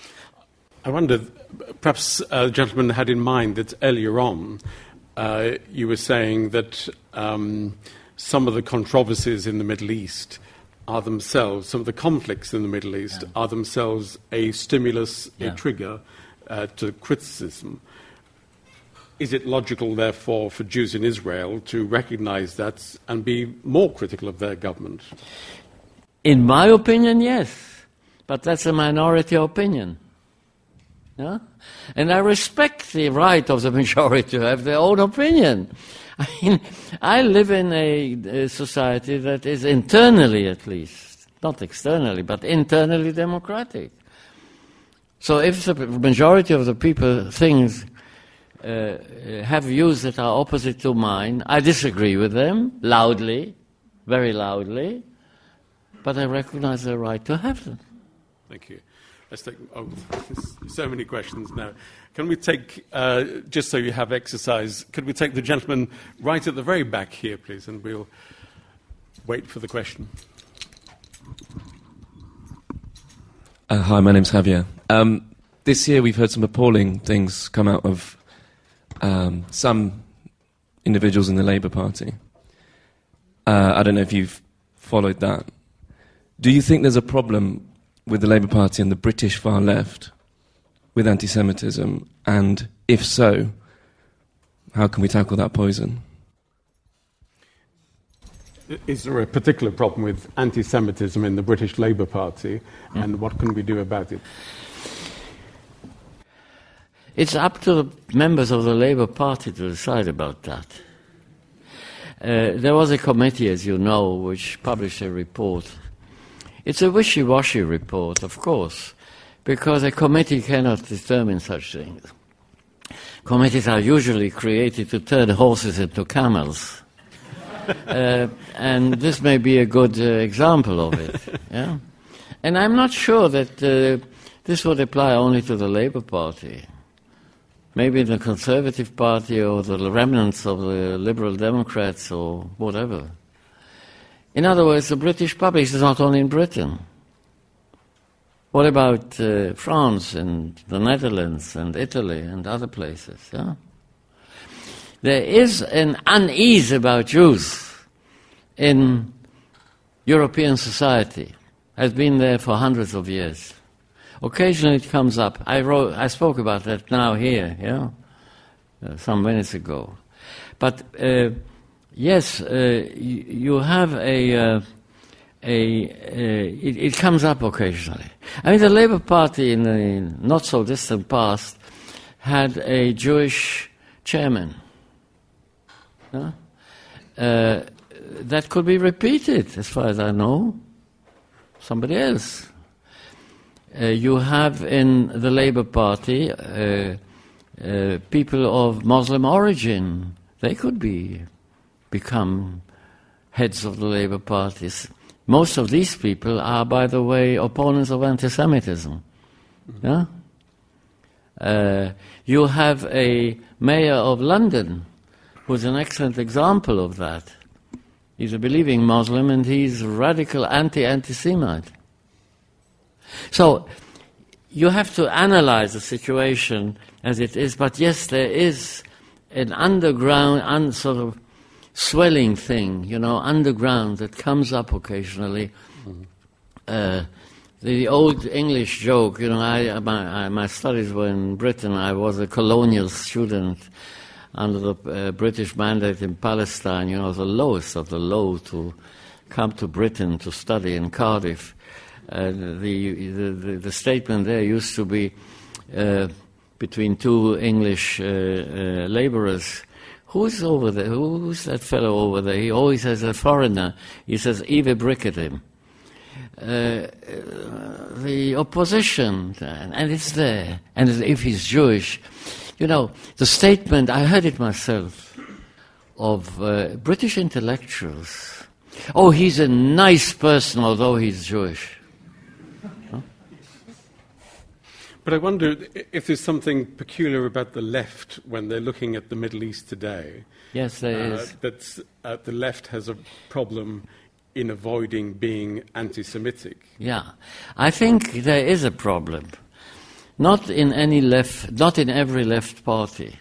I wonder, perhaps uh, the gentleman had in mind that earlier on uh, you were saying that um, some of the controversies in the Middle East are themselves, some of the conflicts in the Middle East yeah. are themselves a stimulus, yeah. a trigger uh, to criticism. Is it logical, therefore, for Jews in Israel to recognize that and be more critical of their government? In my opinion, yes. But that's a minority opinion. Yeah? And I respect the right of the majority to have their own opinion. I mean, I live in a, a society that is internally, at least, not externally, but internally democratic. So if the majority of the people things uh, have views that are opposite to mine, I disagree with them loudly, very loudly, but I recognize their right to have them. Thank you. Let's take oh, so many questions now. Can we take, uh, just so you have exercise, could we take the gentleman right at the very back here, please, and we'll wait for the question. Uh, hi, my name's Javier. Um, this year we've heard some appalling things come out of um, some individuals in the Labour Party. Uh, I don't know if you've followed that. Do you think there's a problem with the Labour Party and the British far left with anti-Semitism? And if so, how can we tackle that poison? Is there a particular problem with anti-Semitism in the British Labour Party, mm. and what can we do about it? It's up to the members of the Labour Party to decide about that. Uh, there was a committee, as you know, which published a report. It's a wishy-washy report, of course, because a committee cannot determine such things. Committees are usually created to turn horses into camels. uh, and this may be a good uh, example of it. Yeah? And I'm not sure that uh, this would apply only to the Labour Party. Maybe the Conservative Party or the remnants of the Liberal Democrats or whatever. In other words, the British public is not only in Britain. What about uh, France and the Netherlands and Italy and other places? Yeah? There is an unease about Jews in European society. Has been there for hundreds of years. Occasionally it comes up. I wrote, I spoke about that now here, yeah, uh, some minutes ago. But uh, yes, uh, you, you have a, uh, a uh, it, it comes up occasionally. I mean, the Labour Party in the not so distant past had a Jewish chairman. Yeah? Uh, that could be repeated, as far as I know. Somebody else. Uh, you have in the Labour Party uh, uh, people of Muslim origin. They could be become heads of the Labour parties. Most of these people are, by the way, opponents of anti-Semitism. Mm-hmm. Yeah? Uh, you have a mayor of London who's an excellent example of that. He's a believing Muslim and he's radical anti-anti-Semite. So you have to analyze the situation as it is, but yes, there is an underground, un, sort of swelling thing, you know, underground that comes up occasionally. Mm-hmm. Uh, the old English joke, you know, I, my, I, my studies were in Britain. I was a colonial student under the uh, British mandate in Palestine, you know, the lowest of the low to come to Britain to study in Cardiff. Uh, the, the, the statement there used to be uh, between two English uh, uh, labourers. Who's over there? Who's that fellow over there? He always has a foreigner. He says, Eve brick at him. Uh, the opposition, and it's there. And if he's Jewish, you know, the statement, I heard it myself, of uh, British intellectuals. Oh, he's a nice person, although he's Jewish. But I wonder if there's something peculiar about the left when they're looking at the Middle East today. Yes, there uh, is. That uh, the left has a problem in avoiding being anti-Semitic. Yeah, I think there is a problem. Not in any left, not in every left party.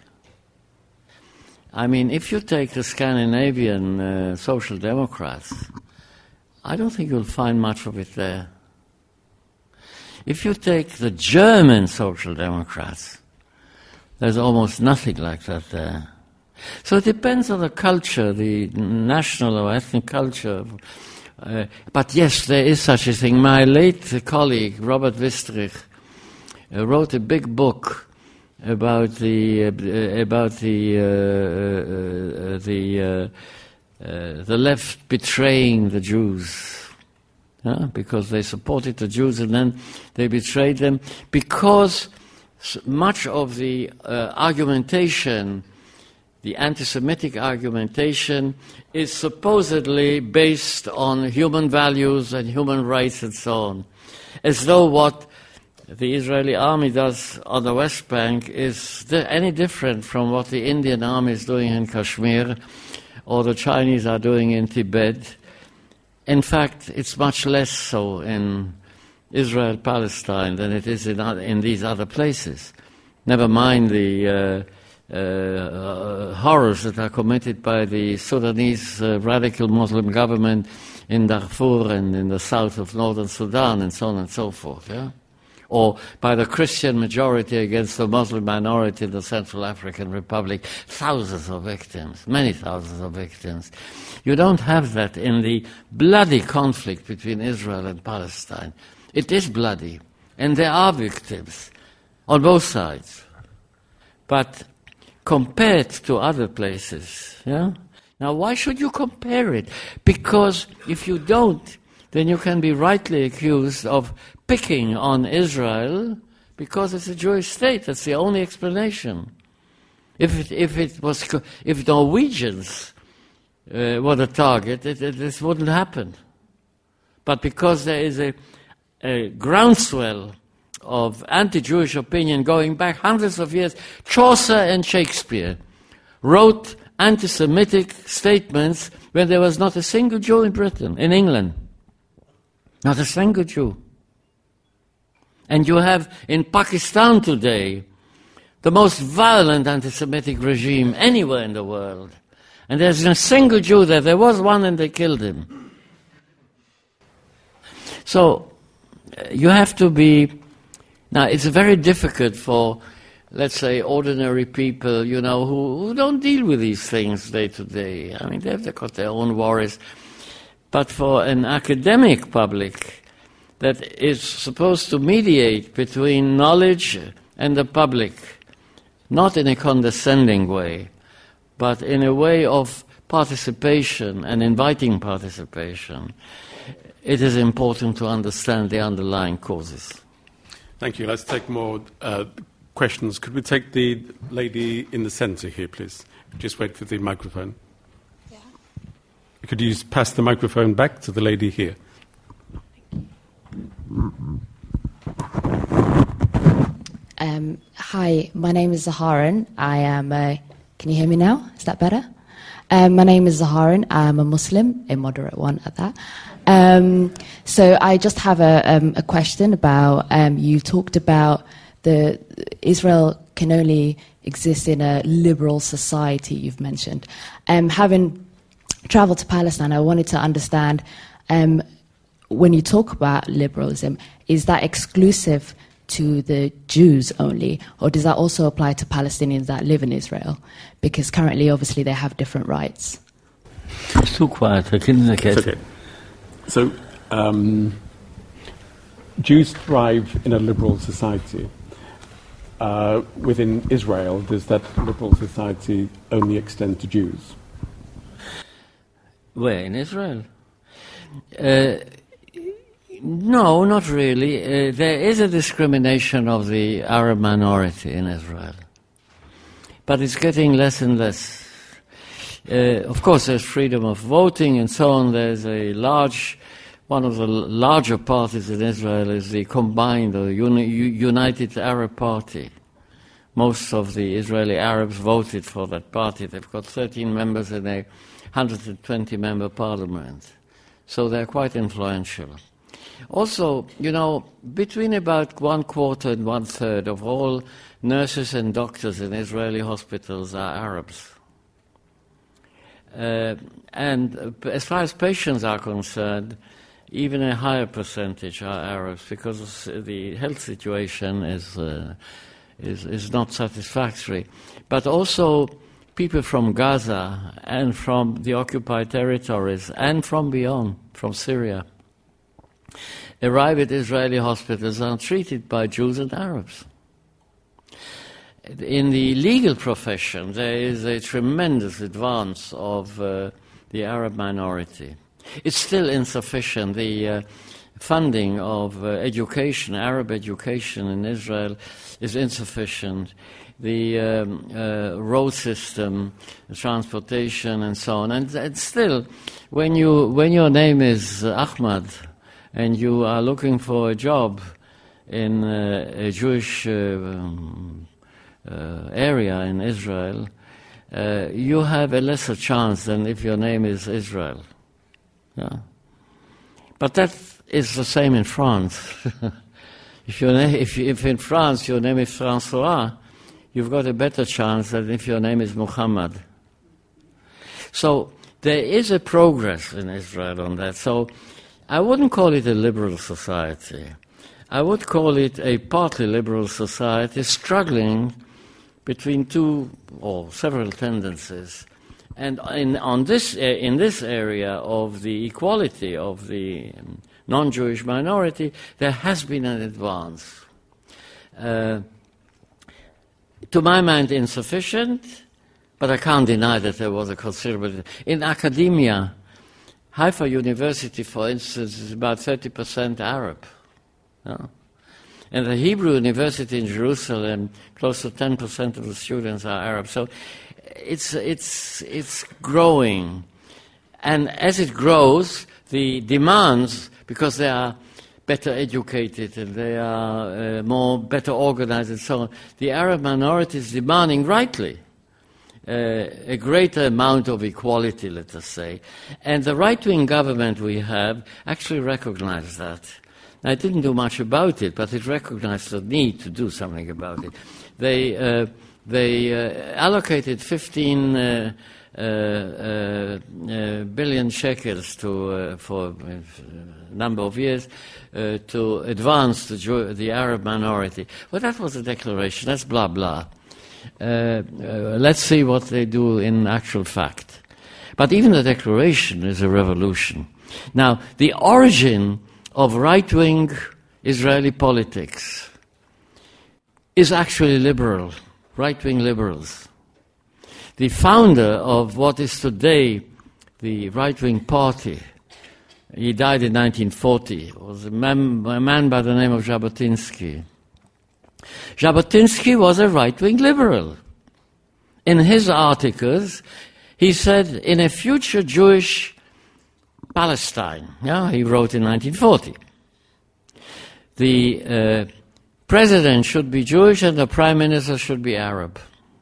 I mean, if you take the Scandinavian uh, Social Democrats, I don't think you'll find much of it there. If you take the German Social Democrats, there's almost nothing like that there. So it depends on the culture, the national or ethnic culture. Uh, but yes, there is such a thing. My late colleague, Robert Wistrich, uh, wrote a big book about the uh, about the uh, uh, the uh, uh, the left betraying the Jews. Yeah, because they supported the Jews and then they betrayed them. Because much of the uh, argumentation, the anti-Semitic argumentation, is supposedly based on human values and human rights and so on. As though what the Israeli army does on the West Bank is any different from what the Indian army is doing in Kashmir or the Chinese are doing in Tibet. In fact, it's much less so in Israel-Palestine than it is in, other, in these other places. Never mind the uh, uh, uh, horrors that are committed by the Sudanese uh, radical Muslim government in Darfur and in the south of northern Sudan and so on and so forth, yeah? Or by the Christian majority against the Muslim minority in the Central African Republic. Thousands of victims, many thousands of victims. You don't have that in the bloody conflict between Israel and Palestine. It is bloody, and there are victims on both sides. But compared to other places, yeah? Now, why should you compare it? Because if you don't, then you can be rightly accused of picking on Israel because it's a Jewish state. That's the only explanation. If it, if it was, if Norwegians uh, were the target, it, it, this wouldn't happen. But because there is a, a groundswell of anti-Jewish opinion going back hundreds of years, Chaucer and Shakespeare wrote anti-Semitic statements when there was not a single Jew in Britain, in England. Not a single Jew. And you have in Pakistan today the most violent anti-Semitic regime anywhere in the world. And there's a single Jew there. There was one and they killed him. So uh, you have to be... Now, it's very difficult for, let's say, ordinary people, you know, who, who don't deal with these things day to day. I mean, they've got their own worries. But for an academic public that is supposed to mediate between knowledge and the public, not in a condescending way, but in a way of participation and inviting participation, it is important to understand the underlying causes. Thank you. Let's take more uh, questions. Could we take the lady in the centre here, please? Just wait for the microphone. Yeah. Could you pass the microphone back to the lady here? Um, hi, my name is Zaharan. I am a... Can you hear me now? Is that better? Um, my name is Zaharan. I'm a Muslim, a moderate one at that. Um, so I just have a, um, a question about, um, you talked about the Israel can only exist in a liberal society, you've mentioned. Um, having traveled to Palestine, I wanted to understand, um, when you talk about liberalism, is that exclusive to the Jews only, or does that also apply to Palestinians that live in Israel? Because currently, obviously, they have different rights. It's too quiet. I couldn't get it. Okay. So, um, Jews thrive in a liberal society. Uh, within Israel, does that liberal society only extend to Jews? Where, in Israel? Uh, no, not really. Uh, there is a discrimination of the Arab minority in Israel. But it's getting less and less. Uh, of course, there's freedom of voting and so on. There's a large, one of the larger parties in Israel is the combined or uni, United Arab Party. Most of the Israeli Arabs voted for that party. They've got thirteen members in a one hundred twenty member parliament. So they're quite influential. Also, you know, between about one quarter and one third of all nurses and doctors in Israeli hospitals are Arabs. Uh, and as far as patients are concerned, even a higher percentage are Arabs because the health situation is, uh, is, is not satisfactory. But also people from Gaza and from the occupied territories and from beyond, from Syria, arrive at Israeli hospitals and are treated by Jews and Arabs. In the legal profession, there is a tremendous advance of uh, the Arab minority. It's still insufficient. The uh, funding of uh, education, Arab education in Israel, is insufficient. The um, uh, road system, transportation, and so on. And, and still, when you when your name is Ahmad, and you are looking for a job in uh, a Jewish uh, um, uh, area in Israel, uh, you have a lesser chance than if your name is Israel. Yeah. But that is the same in France. if, your na- if, if in France your name is François, you've got a better chance than if your name is Muhammad. So there is a progress in Israel on that. So I wouldn't call it a liberal society. I would call it a partly liberal society struggling between two or several tendencies. And in, on this, in this area of the equality of the non-Jewish minority, there has been an advance. Uh, to my mind, insufficient, but I can't deny that there was a considerable... In academia, Haifa University, for instance, is about thirty percent Arab. Yeah. And the Hebrew University in Jerusalem, close to ten percent of the students are Arab. So it's, it's, it's growing. And as it grows, the demands, because they are better educated and they are uh, more better organized and so on, the Arab minority is demanding, rightly, uh, a greater amount of equality, let us say. And the right-wing government we have actually recognized that. I didn't do much about it, but it recognized the need to do something about it. They, uh, they uh, allocated fifteen uh, uh, uh, uh, billion shekels to, uh, for a number of years uh, to advance the, Jew- the Arab minority. Well, that was a declaration. That's blah, blah. Uh, uh, let's see what they do in actual fact. But even the declaration is a revolution. Now, the origin of right-wing Israeli politics is actually liberal, right-wing liberals. The founder of what is today the right-wing party, he died in nineteen forty, was a man, a man by the name of Jabotinsky. Jabotinsky was a right-wing liberal. In his articles, he said, in a future Jewish Palestine, yeah, he wrote in nineteen forty. The uh, president should be Jewish and the prime minister should be Arab.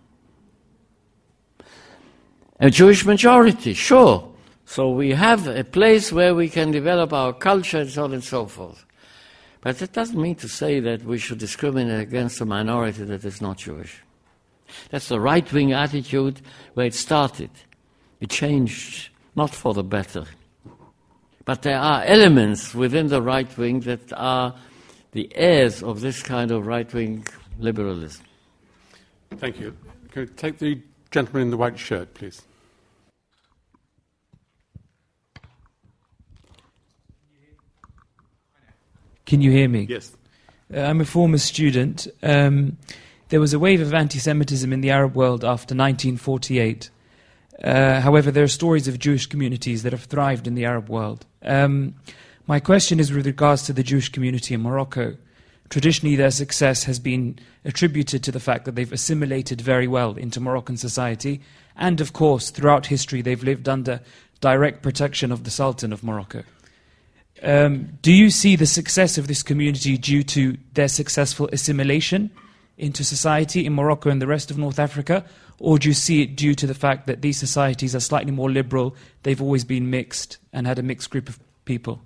A Jewish majority, sure. So we have a place where we can develop our culture and so on and so forth. But that doesn't mean to say that we should discriminate against a minority that is not Jewish. That's the right-wing attitude where it started. It changed, not for the better. But there are elements within the right wing that are the heirs of this kind of right-wing liberalism. Thank you. Can we take the gentleman in the white shirt, please? Can you hear me? Yes. Uh, I'm a former student. Um, there was a wave of anti-Semitism in the Arab world after nineteen forty-eight. Uh, however, there are stories of Jewish communities that have thrived in the Arab world. Um, my question is with regards to the Jewish community in Morocco. Traditionally, their success has been attributed to the fact that they've assimilated very well into Moroccan society, and of course, throughout history, they've lived under direct protection of the Sultan of Morocco. Um, do you see the success of this community due to their successful assimilation into society in Morocco and the rest of North Africa, or do you see it due to the fact that these societies are slightly more liberal, they've always been mixed and had a mixed group of people?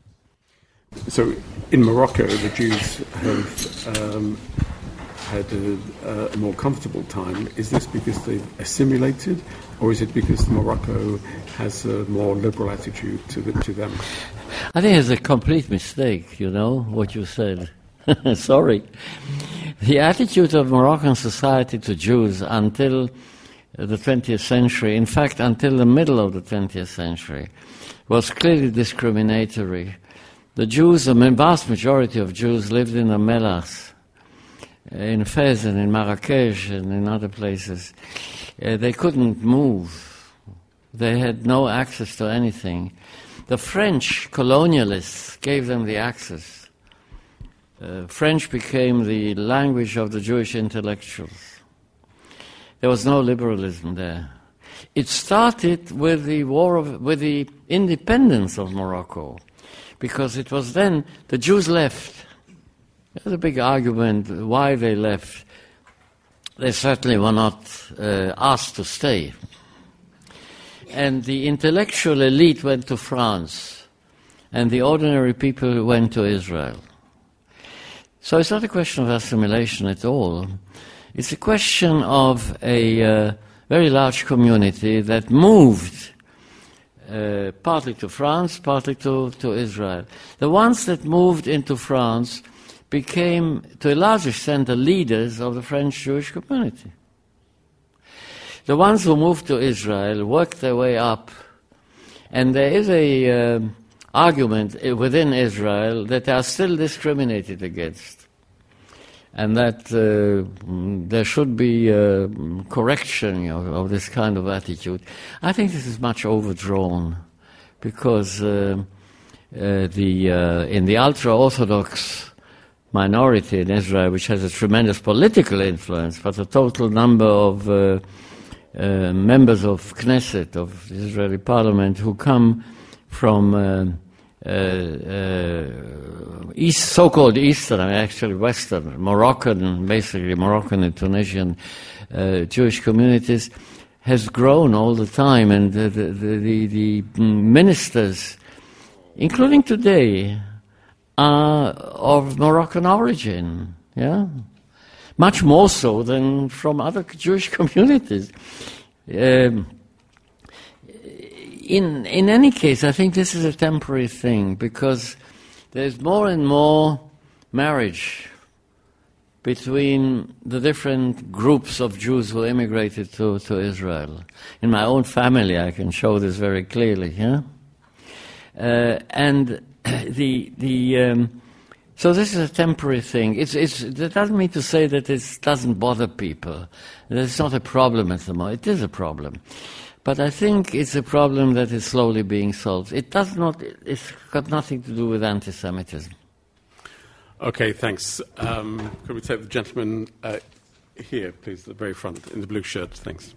So in Morocco, the Jews have um, had a, a more comfortable time. Is this because they've assimilated, or is it because Morocco has a more liberal attitude to, the, to them? I think it's a complete mistake, you know, what you said. Sorry. The attitude of Moroccan society to Jews until the twentieth century, in fact, until the middle of the twentieth century, was clearly discriminatory. The Jews, the vast majority of Jews lived in the Mellahs, in Fez and in Marrakech and in other places. Uh, they couldn't move. They had no access to anything. The French colonialists gave them the access. Uh, French became the language of the Jewish intellectuals. There was no liberalism there. It started with the war of, with the independence of Morocco, because it was then the Jews left. There's a big argument why they left. They certainly were not uh, asked to stay. And the intellectual elite went to France. and the ordinary people went to Israel. So it's not a question of assimilation at all. It's a question of a uh, very large community that moved uh, partly to France, partly to, to Israel. The ones that moved into France became, to a large extent, the leaders of the French Jewish community. The ones who moved to Israel worked their way up, and there is a uh, argument within Israel that they are still discriminated against, and that uh, there should be uh, correction of, of this kind of attitude. I think this is much overdrawn, because uh, uh, the uh, in the ultra-Orthodox minority in Israel, which has a tremendous political influence, but the total number of uh, uh, members of Knesset, of the Israeli parliament, who come from uh, uh, uh, east, so-called Eastern, I mean actually Western, Moroccan, basically Moroccan and Tunisian uh, Jewish communities, has grown all the time, and the, the, the, the ministers, including today, are of Moroccan origin, yeah? Much more so than from other Jewish communities. Um, in, in any case, I think this is a temporary thing, because there's more and more marriage between the different groups of Jews who immigrated to, to Israel. In my own family, I can show this very clearly, yeah? Uh, and the the um, so this is a temporary thing. It's it's that doesn't mean to say that it doesn't bother people. It's not a problem at the moment. It is a problem, but I think it's a problem that is slowly being solved. It does not. It's got nothing to do with anti-Semitism. Okay, thanks. Um, could we take the gentleman uh, here, please, the very front in the blue shirt? Thanks.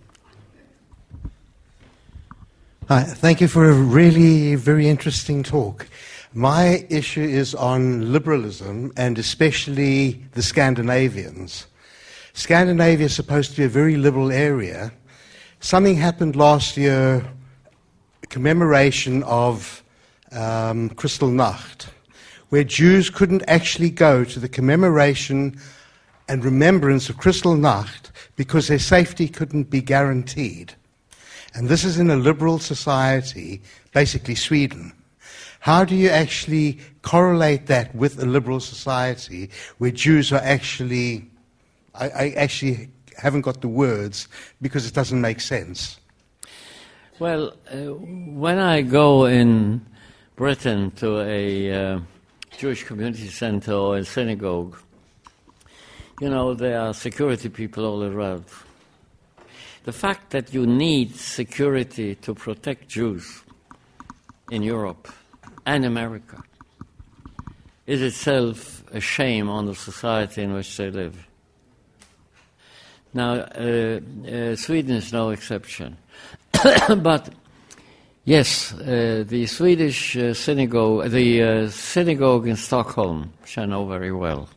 Hi, thank you for a really very interesting talk. My issue is on liberalism, and especially the Scandinavians. Scandinavia is supposed to be a very liberal area. Something happened last year, a commemoration of um, Kristallnacht, where Jews couldn't actually go to the commemoration and remembrance of Kristallnacht because their safety couldn't be guaranteed. And this is in a liberal society, basically Sweden. How do you actually correlate that with a liberal society where Jews are actually, I, I actually haven't got the words because it doesn't make sense? Well, uh, when I go in Britain to a uh, Jewish community center or a synagogue, you know, there are security people all around. The fact that you need security to protect Jews in Europe and America is itself a shame on the society in which they live. Now, uh, uh, Sweden is no exception. But, yes, uh, the Swedish uh, synagogue, the uh, synagogue in Stockholm, which I know very well,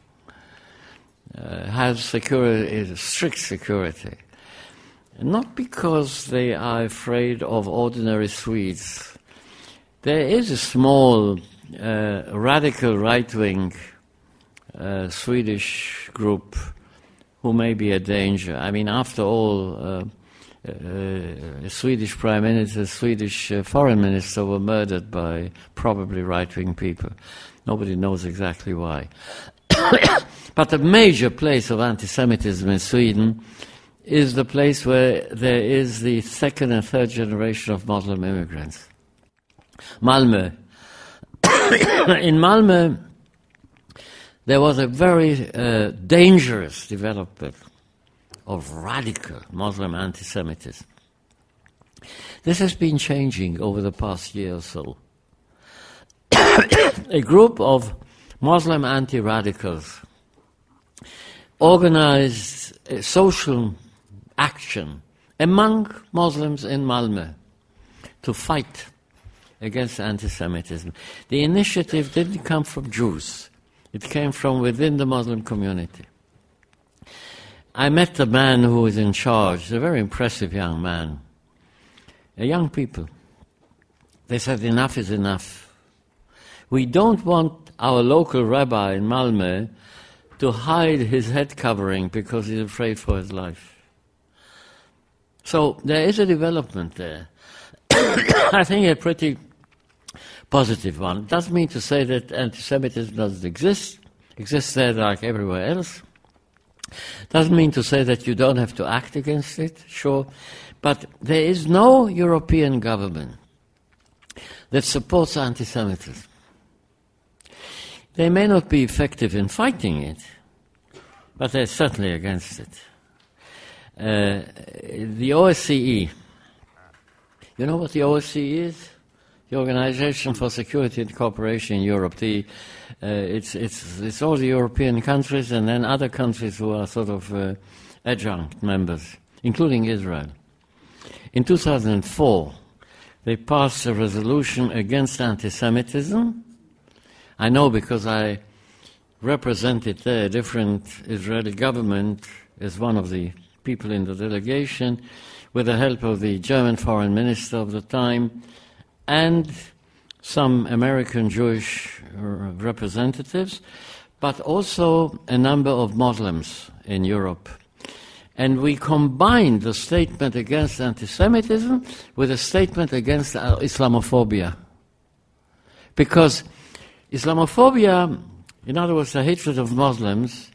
uh, has security, strict security. Not because they are afraid of ordinary Swedes. There is a small uh, radical right-wing uh, Swedish group who may be a danger. I mean, after all, uh, uh, a Swedish prime minister, a Swedish uh, foreign minister were murdered by probably right-wing people. Nobody knows exactly why. But the major place of anti-Semitism in Sweden is the place where there is the second and third generation of Muslim immigrants. Malmö. In Malmö, there was a very uh, dangerous development of radical Muslim anti-Semitism. This has been changing over the past year or so. A group of Muslim anti-radicals organized a social action among Muslims in Malmö to fight against anti-Semitism. The initiative didn't come from Jews. It came from within the Muslim community. I met the man who was in charge, a very impressive young man. A young people. They said enough is enough. We don't want our local rabbi in Malmö to hide his head covering because he's afraid for his life. So there is a development there. I think a pretty positive one. It doesn't mean to say that anti-Semitism doesn't exist. It exists there like everywhere else. Doesn't mean to say that you don't have to act against it, sure. But there is no European government that supports anti-Semitism. They may not be effective in fighting it, but they're certainly against it. Uh, the O S C E, you know what the O S C E is? The Organization for Security and Cooperation in Europe. The, uh, it's, it's, it's all the European countries and then other countries who are sort of uh, adjunct members, including Israel. In two thousand four, they passed a resolution against anti-Semitism. I know because I represented there a different Israeli government as one of the people in the delegation, with the help of the German foreign minister of the time and some American Jewish representatives, but also a number of Muslims in Europe. And we combined the statement against anti-Semitism with a statement against Islamophobia. Because Islamophobia, in other words, the hatred of Muslims,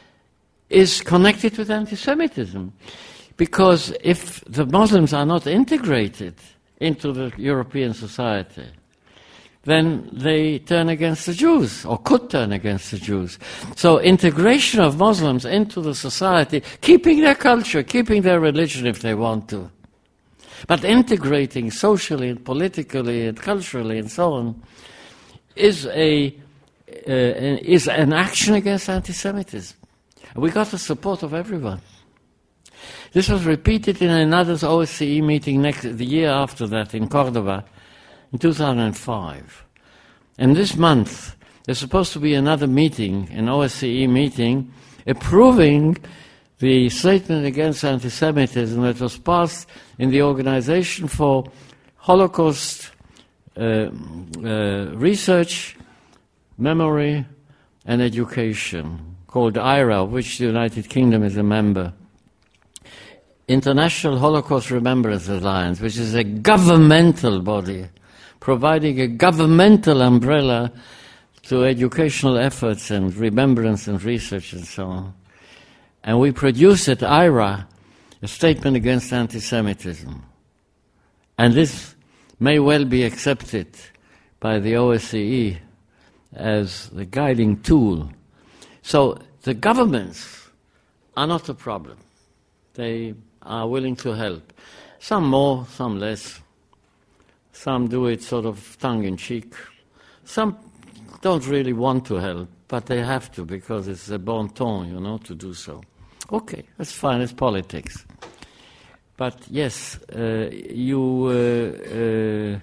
is connected with anti-Semitism. Because if the Muslims are not integrated into the European society, then they turn against the Jews, or could turn against the Jews. So integration of Muslims into the society, keeping their culture, keeping their religion if they want to, but integrating socially and politically and culturally and so on, is a uh, is an action against anti-Semitism. We got the support of everyone. This was repeated in another O S C E meeting next, the year after that in Cordoba in two thousand five. And this month, there's supposed to be another meeting, an O S C E meeting, approving the statement against anti-Semitism that was passed in the Organization for Holocaust uh, uh, Research, Memory and Education, called I R A, of which the United Kingdom is a member. International Holocaust Remembrance Alliance, which is a governmental body, providing a governmental umbrella to educational efforts and remembrance and research and so on. And we produced at I R A a statement against anti-Semitism. And this may well be accepted by the O S C E as the guiding tool. So the governments are not the problem. They are willing to help. Some more, some less. Some do it sort of tongue-in-cheek. Some don't really want to help, but they have to because it's a bon ton, you know, to do so. Okay, that's fine, it's politics. But yes, uh, you uh, uh,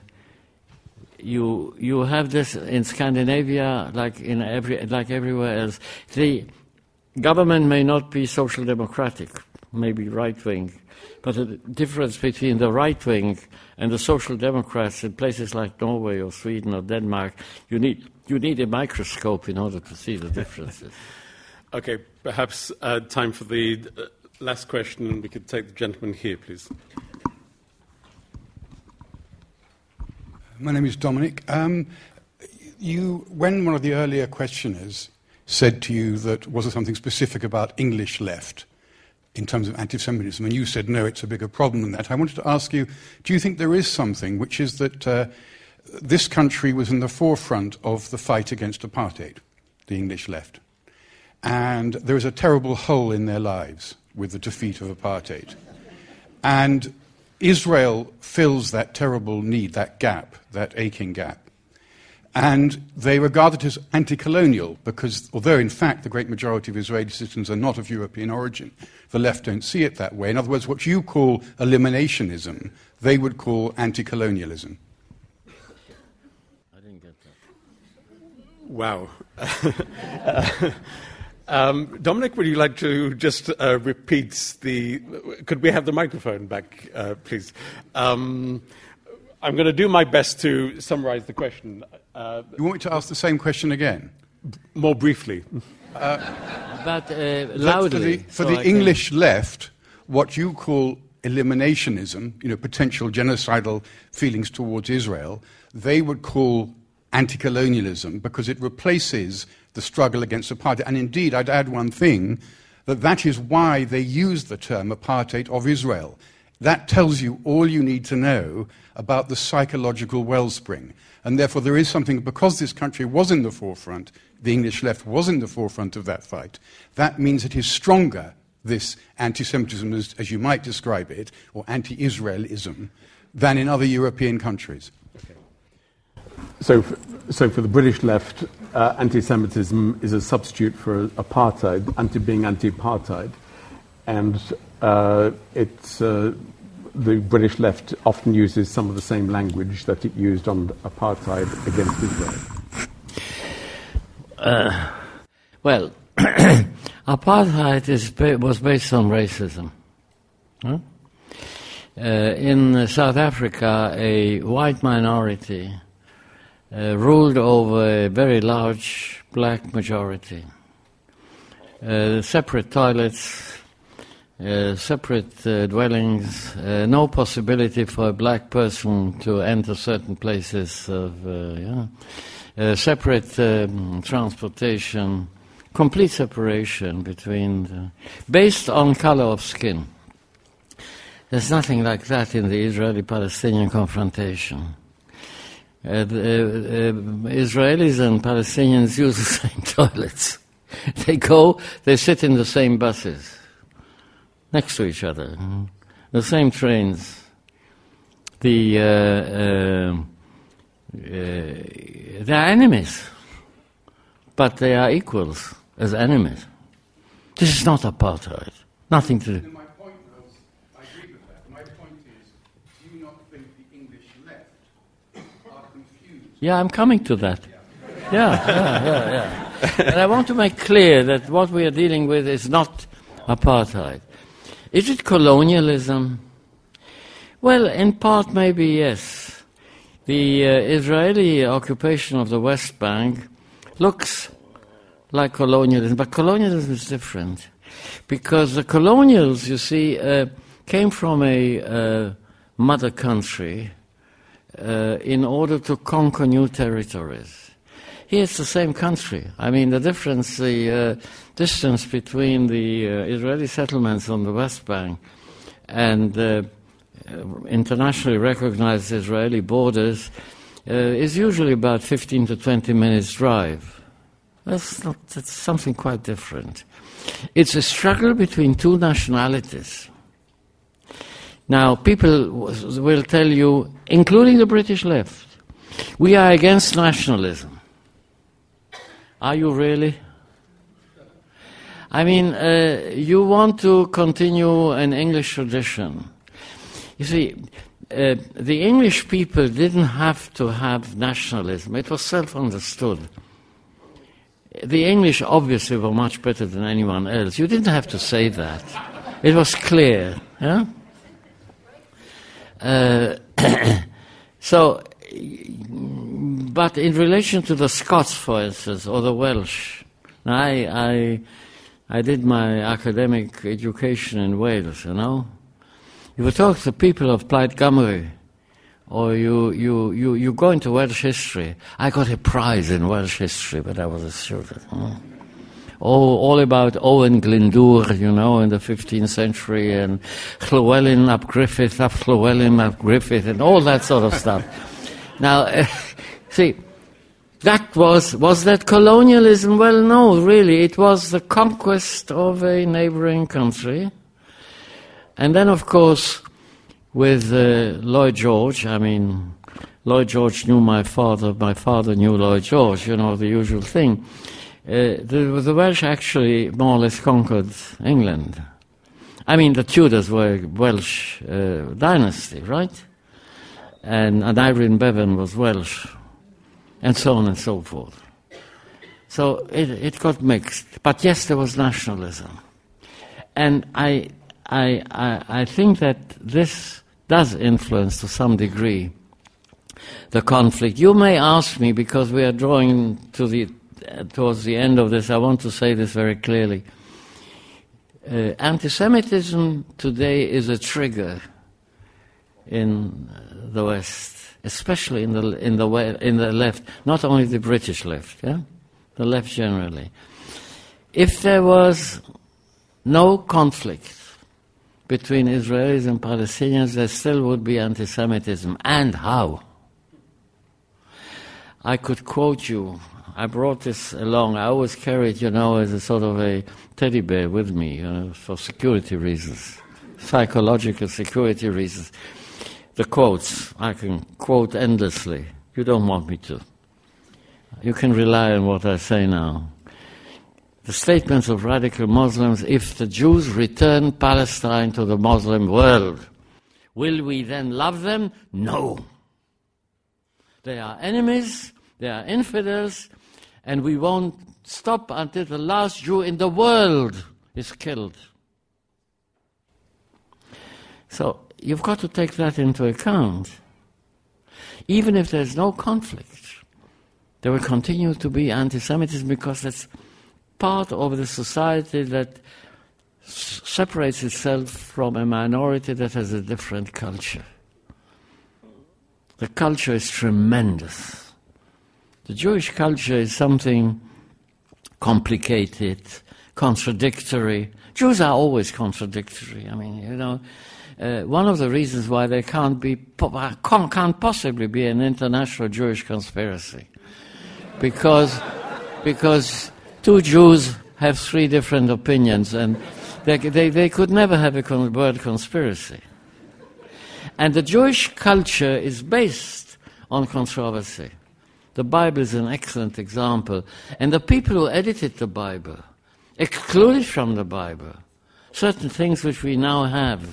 you you have this in Scandinavia, like in every like everywhere else. The government may not be social democratic, maybe right wing, but the difference between the right wing and the social democrats in places like Norway or Sweden or Denmark, you need you need a microscope in order to see the differences. Okay, perhaps uh, time for the uh, last question, and we could take the gentleman here, please. My name is Dominic. Um, you, when one of the earlier questioners said to you that was there something specific about English left in terms of anti-Semitism, and you said no, it's a bigger problem than that, I wanted to ask you, do you think there is something, which is that uh, this country was in the forefront of the fight against apartheid, the English left, and there is a terrible hole in their lives with the defeat of apartheid, and Israel fills that terrible need, that gap, that aching gap. And they regard it as anti-colonial because, although in fact the great majority of Israeli citizens are not of European origin, the left don't see it that way. In other words, what you call eliminationism, they would call anti-colonialism. I didn't get that. Wow. um, Dominic, would you like to just uh, repeat the... Could we have the microphone back, uh, please? Um, I'm going to do my best to summarize the question. Uh, you want me to ask the same question again? More briefly. Uh, but uh, loudly. For the, for so the I English can... left, what you call eliminationism, you know, potential genocidal feelings towards Israel, they would call anti-colonialism because it replaces the struggle against apartheid. And indeed, I'd add one thing, that that is why they use the term apartheid of Israel. That tells you all you need to know about the psychological wellspring. And therefore there is something, because this country was in the forefront, the English left was in the forefront of that fight, that means it is stronger, this anti-Semitism, as, as you might describe it, or anti-Israelism, than in other European countries. Okay. So, for, so for the British left, uh, anti-Semitism is a substitute for apartheid, anti being anti-apartheid, and uh, it's uh, the British left often uses some of the same language that it used on apartheid against Israel. Uh, well, apartheid is ba- was based on racism. Huh? Uh, in South Africa, a white minority uh, ruled over a very large black majority. Uh, separate toilets, uh, separate uh, dwellings, uh, no possibility for a black person to enter certain places of, uh, yeah, uh, separate um, transportation, complete separation between, the, based on color of skin. There's nothing like that in the Israeli-Palestinian confrontation. Uh, the, uh, uh, Israelis and Palestinians use the same toilets. They go, they sit in the same buses, next to each other, the same trains. The, uh, uh, uh, they're enemies, but they are equals as enemies. This is not apartheid. Nothing to do. Yeah, I'm coming to that. Yeah, yeah, yeah, yeah. And I want to make clear that what we are dealing with is not apartheid. Is it colonialism? Well, in part, maybe yes. The uh, Israeli occupation of the West Bank looks like colonialism, but colonialism is different. Because the colonials, you see, uh, came from a uh, mother country Uh, in order to conquer new territories. Here it's the same country. I mean, the difference, the uh, distance between the uh, Israeli settlements on the West Bank and uh, internationally recognized Israeli borders uh, is usually about fifteen to twenty minutes drive. That's not, that's something quite different. It's a struggle between two nationalities. Now, people will tell you, including the British left, we are against nationalism. Are you really? I mean, uh, you want to continue an English tradition. You see, uh, the English people didn't have to have nationalism. It was self-understood. The English obviously were much better than anyone else. You didn't have to say that. It was clear, yeah? Uh, so, but in relation to the Scots, for instance, or the Welsh, I, I, I did my academic education in Wales, you know. You would talk to people of Plaid Cymru, or you, you, you, you go into Welsh history. I got a prize in Welsh history when I was a student. Hmm? Oh, all about Owen Glyndŵr, you know, in the fifteenth century, and Llywelyn ap Griffith, ap Llywelyn ap Griffith, and all that sort of stuff. Now, uh, see, that was, was that colonialism? Well, no, really. It was the conquest of a neighboring country. And then, of course, with uh, Lloyd George, I mean, Lloyd George knew my father, my father knew Lloyd George, you know, the usual thing. Uh, the, the Welsh actually more or less conquered England. I mean, the Tudors were a Welsh uh, dynasty, right? And, and Irene Bevan was Welsh, and so on and so forth. So it, it got mixed. But yes, there was nationalism. And I, I, I, I think that this does influence to some degree the conflict. You may ask me, because we are drawing to the, uh, towards the end of this, I want to say this very clearly. Uh, anti-Semitism today is a trigger in the West, especially in the in the in the left, not only the British left, yeah, the left generally. If there was no conflict between Israelis and Palestinians, there still would be anti-Semitism. And how? I could quote you. I brought this along. I always carry it, you know, as a sort of a teddy bear with me, you know, for security reasons, psychological security reasons. The quotes, I can quote endlessly. You don't want me to. You can rely on what I say now. The statements of radical Muslims: if the Jews return Palestine to the Muslim world, will we then love them? No. They are enemies, they are infidels, and we won't stop until the last Jew in the world is killed. So you've got to take that into account. Even if there's no conflict, there will continue to be anti-Semitism, because that's part of the society that s- separates itself from a minority that has a different culture. The culture is tremendous. The Jewish culture is something complicated, contradictory. Jews are always contradictory. I mean, you know, uh, one of the reasons why there can't be, can't, can't possibly be an international Jewish conspiracy, because because two Jews have three different opinions, and they they, they could never have a con- word conspiracy. And the Jewish culture is based on controversy. The Bible is an excellent example. And the people who edited the Bible excluded from the Bible certain things which we now have.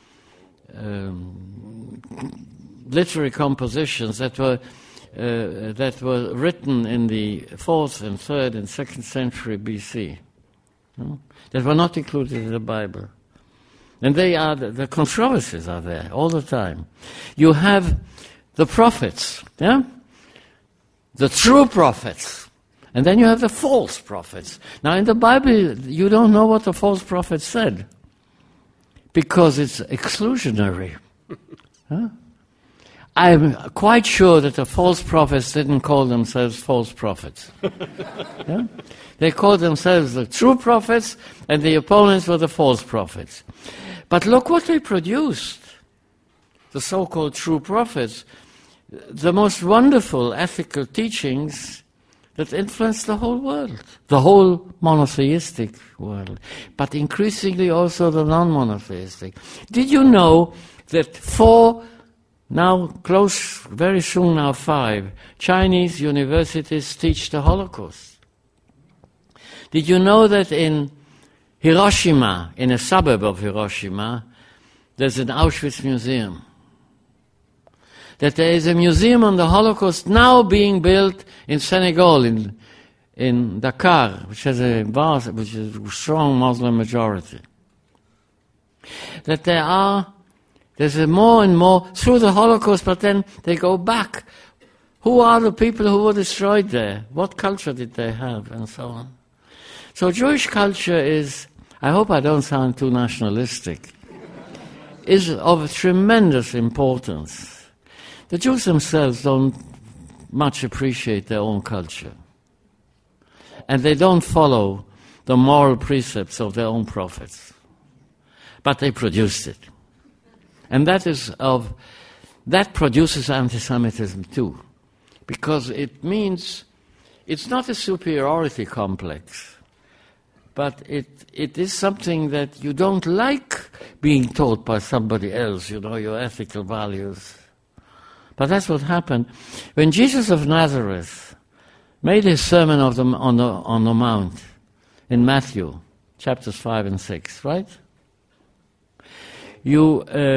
Um, literary compositions that were uh, that were written in the fourth and third and second century B C, no? that were not included in the Bible. And they are, the, the controversies are there all the time. You have the prophets, yeah? The true prophets. And then you have the false prophets. Now in the Bible, you don't know what the false prophet said, because it's exclusionary. Huh? I'm quite sure that the false prophets didn't call themselves false prophets. Yeah? They called themselves the true prophets, and the opponents were the false prophets. But look what they produced, the so-called true prophets, the most wonderful ethical teachings that influenced the whole world, the whole monotheistic world, but increasingly also the non-monotheistic. Did you know that four, now close, very soon now five, Chinese universities teach the Holocaust? Did you know that in Hiroshima, in a suburb of Hiroshima, there's an Auschwitz museum? That there is a museum on the Holocaust now being built in Senegal, in in Dakar, which has a vast, which is a strong Muslim majority. That there are, there's a more and more through the Holocaust, but then they go back. Who are the people who were destroyed there? What culture did they have, and so on? So Jewish culture is, I hope I don't sound too nationalistic, is of tremendous importance. The Jews themselves don't much appreciate their own culture. And they don't follow the moral precepts of their own prophets. But they produced it. And that is of, that produces anti-Semitism too. Because it means, it's not a superiority complex, but it it is something that you don't like being taught by somebody else, you know, your ethical values. But that's what happened. When Jesus of Nazareth made his sermon of the, on, the, on the Mount in Matthew, chapters five and six, right? You, uh,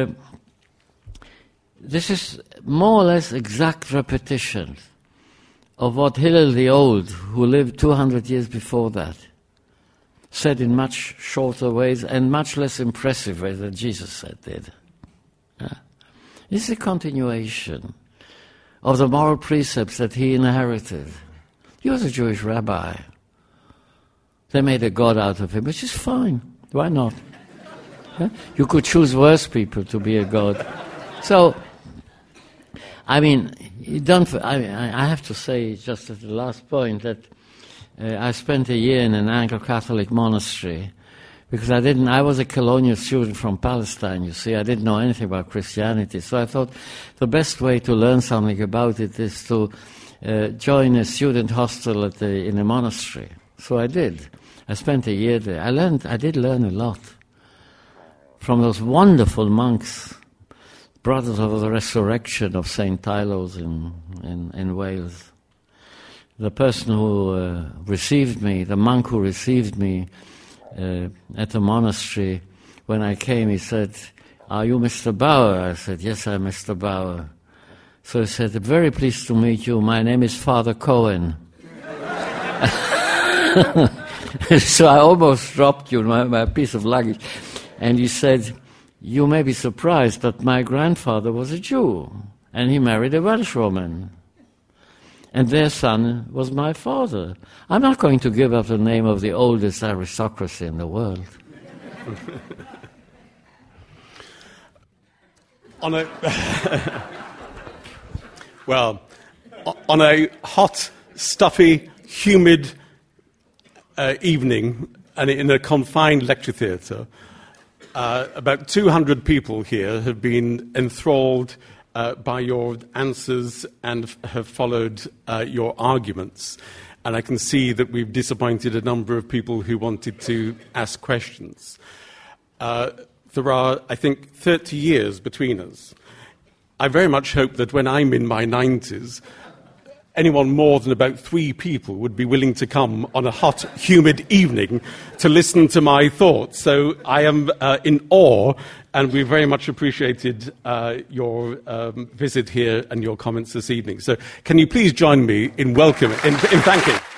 this is more or less exact repetition of what Hillel the Old, who lived two hundred years before that, said in much shorter ways and much less impressive ways than Jesus said did. Yeah. This is a continuation of the moral precepts that he inherited. He was a Jewish rabbi. They made a god out of him, which is fine. Why not? Yeah? You could choose worse people to be a god. So, I mean, you don't, I, I have to say, just at the last point, that uh, I spent a year in an Anglo-Catholic monastery because I didn't, I was a colonial student from Palestine, you see. I didn't know anything about Christianity. So I thought the best way to learn something about it is to uh, join a student hostel at the, in a monastery. So I did. I spent a year there. I learned, I did learn a lot from those wonderful monks, brothers of the resurrection of Saint Tylos in, in, in Wales. The person who uh, received me, the monk who received me uh, at the monastery, when I came, he said, "Are you Mister Bauer?" I said, "Yes, I'm Mister Bauer." So he said, "Very pleased to meet you. My name is Father Cohen." So I almost dropped you, my, my piece of luggage. And he said, "You may be surprised, but my grandfather was a Jew, and he married a Welsh woman. And their son was my father. I'm not going to give up the name of the oldest aristocracy in the world." On a well, on a hot, stuffy, humid uh, evening, and in a confined lecture theatre, uh, about two hundred people here have been enthralled uh, by your answers and f- have followed uh, your arguments. And I can see that we've disappointed a number of people who wanted to ask questions. Uh, there are, I think, thirty years between us. I very much hope that when I'm in my nineties, anyone more than about three people would be willing to come on a hot, humid evening to listen to my thoughts. So I am uh, in awe, and we very much appreciated uh, your um, visit here and your comments this evening. So can you please join me in welcoming, in, in thanking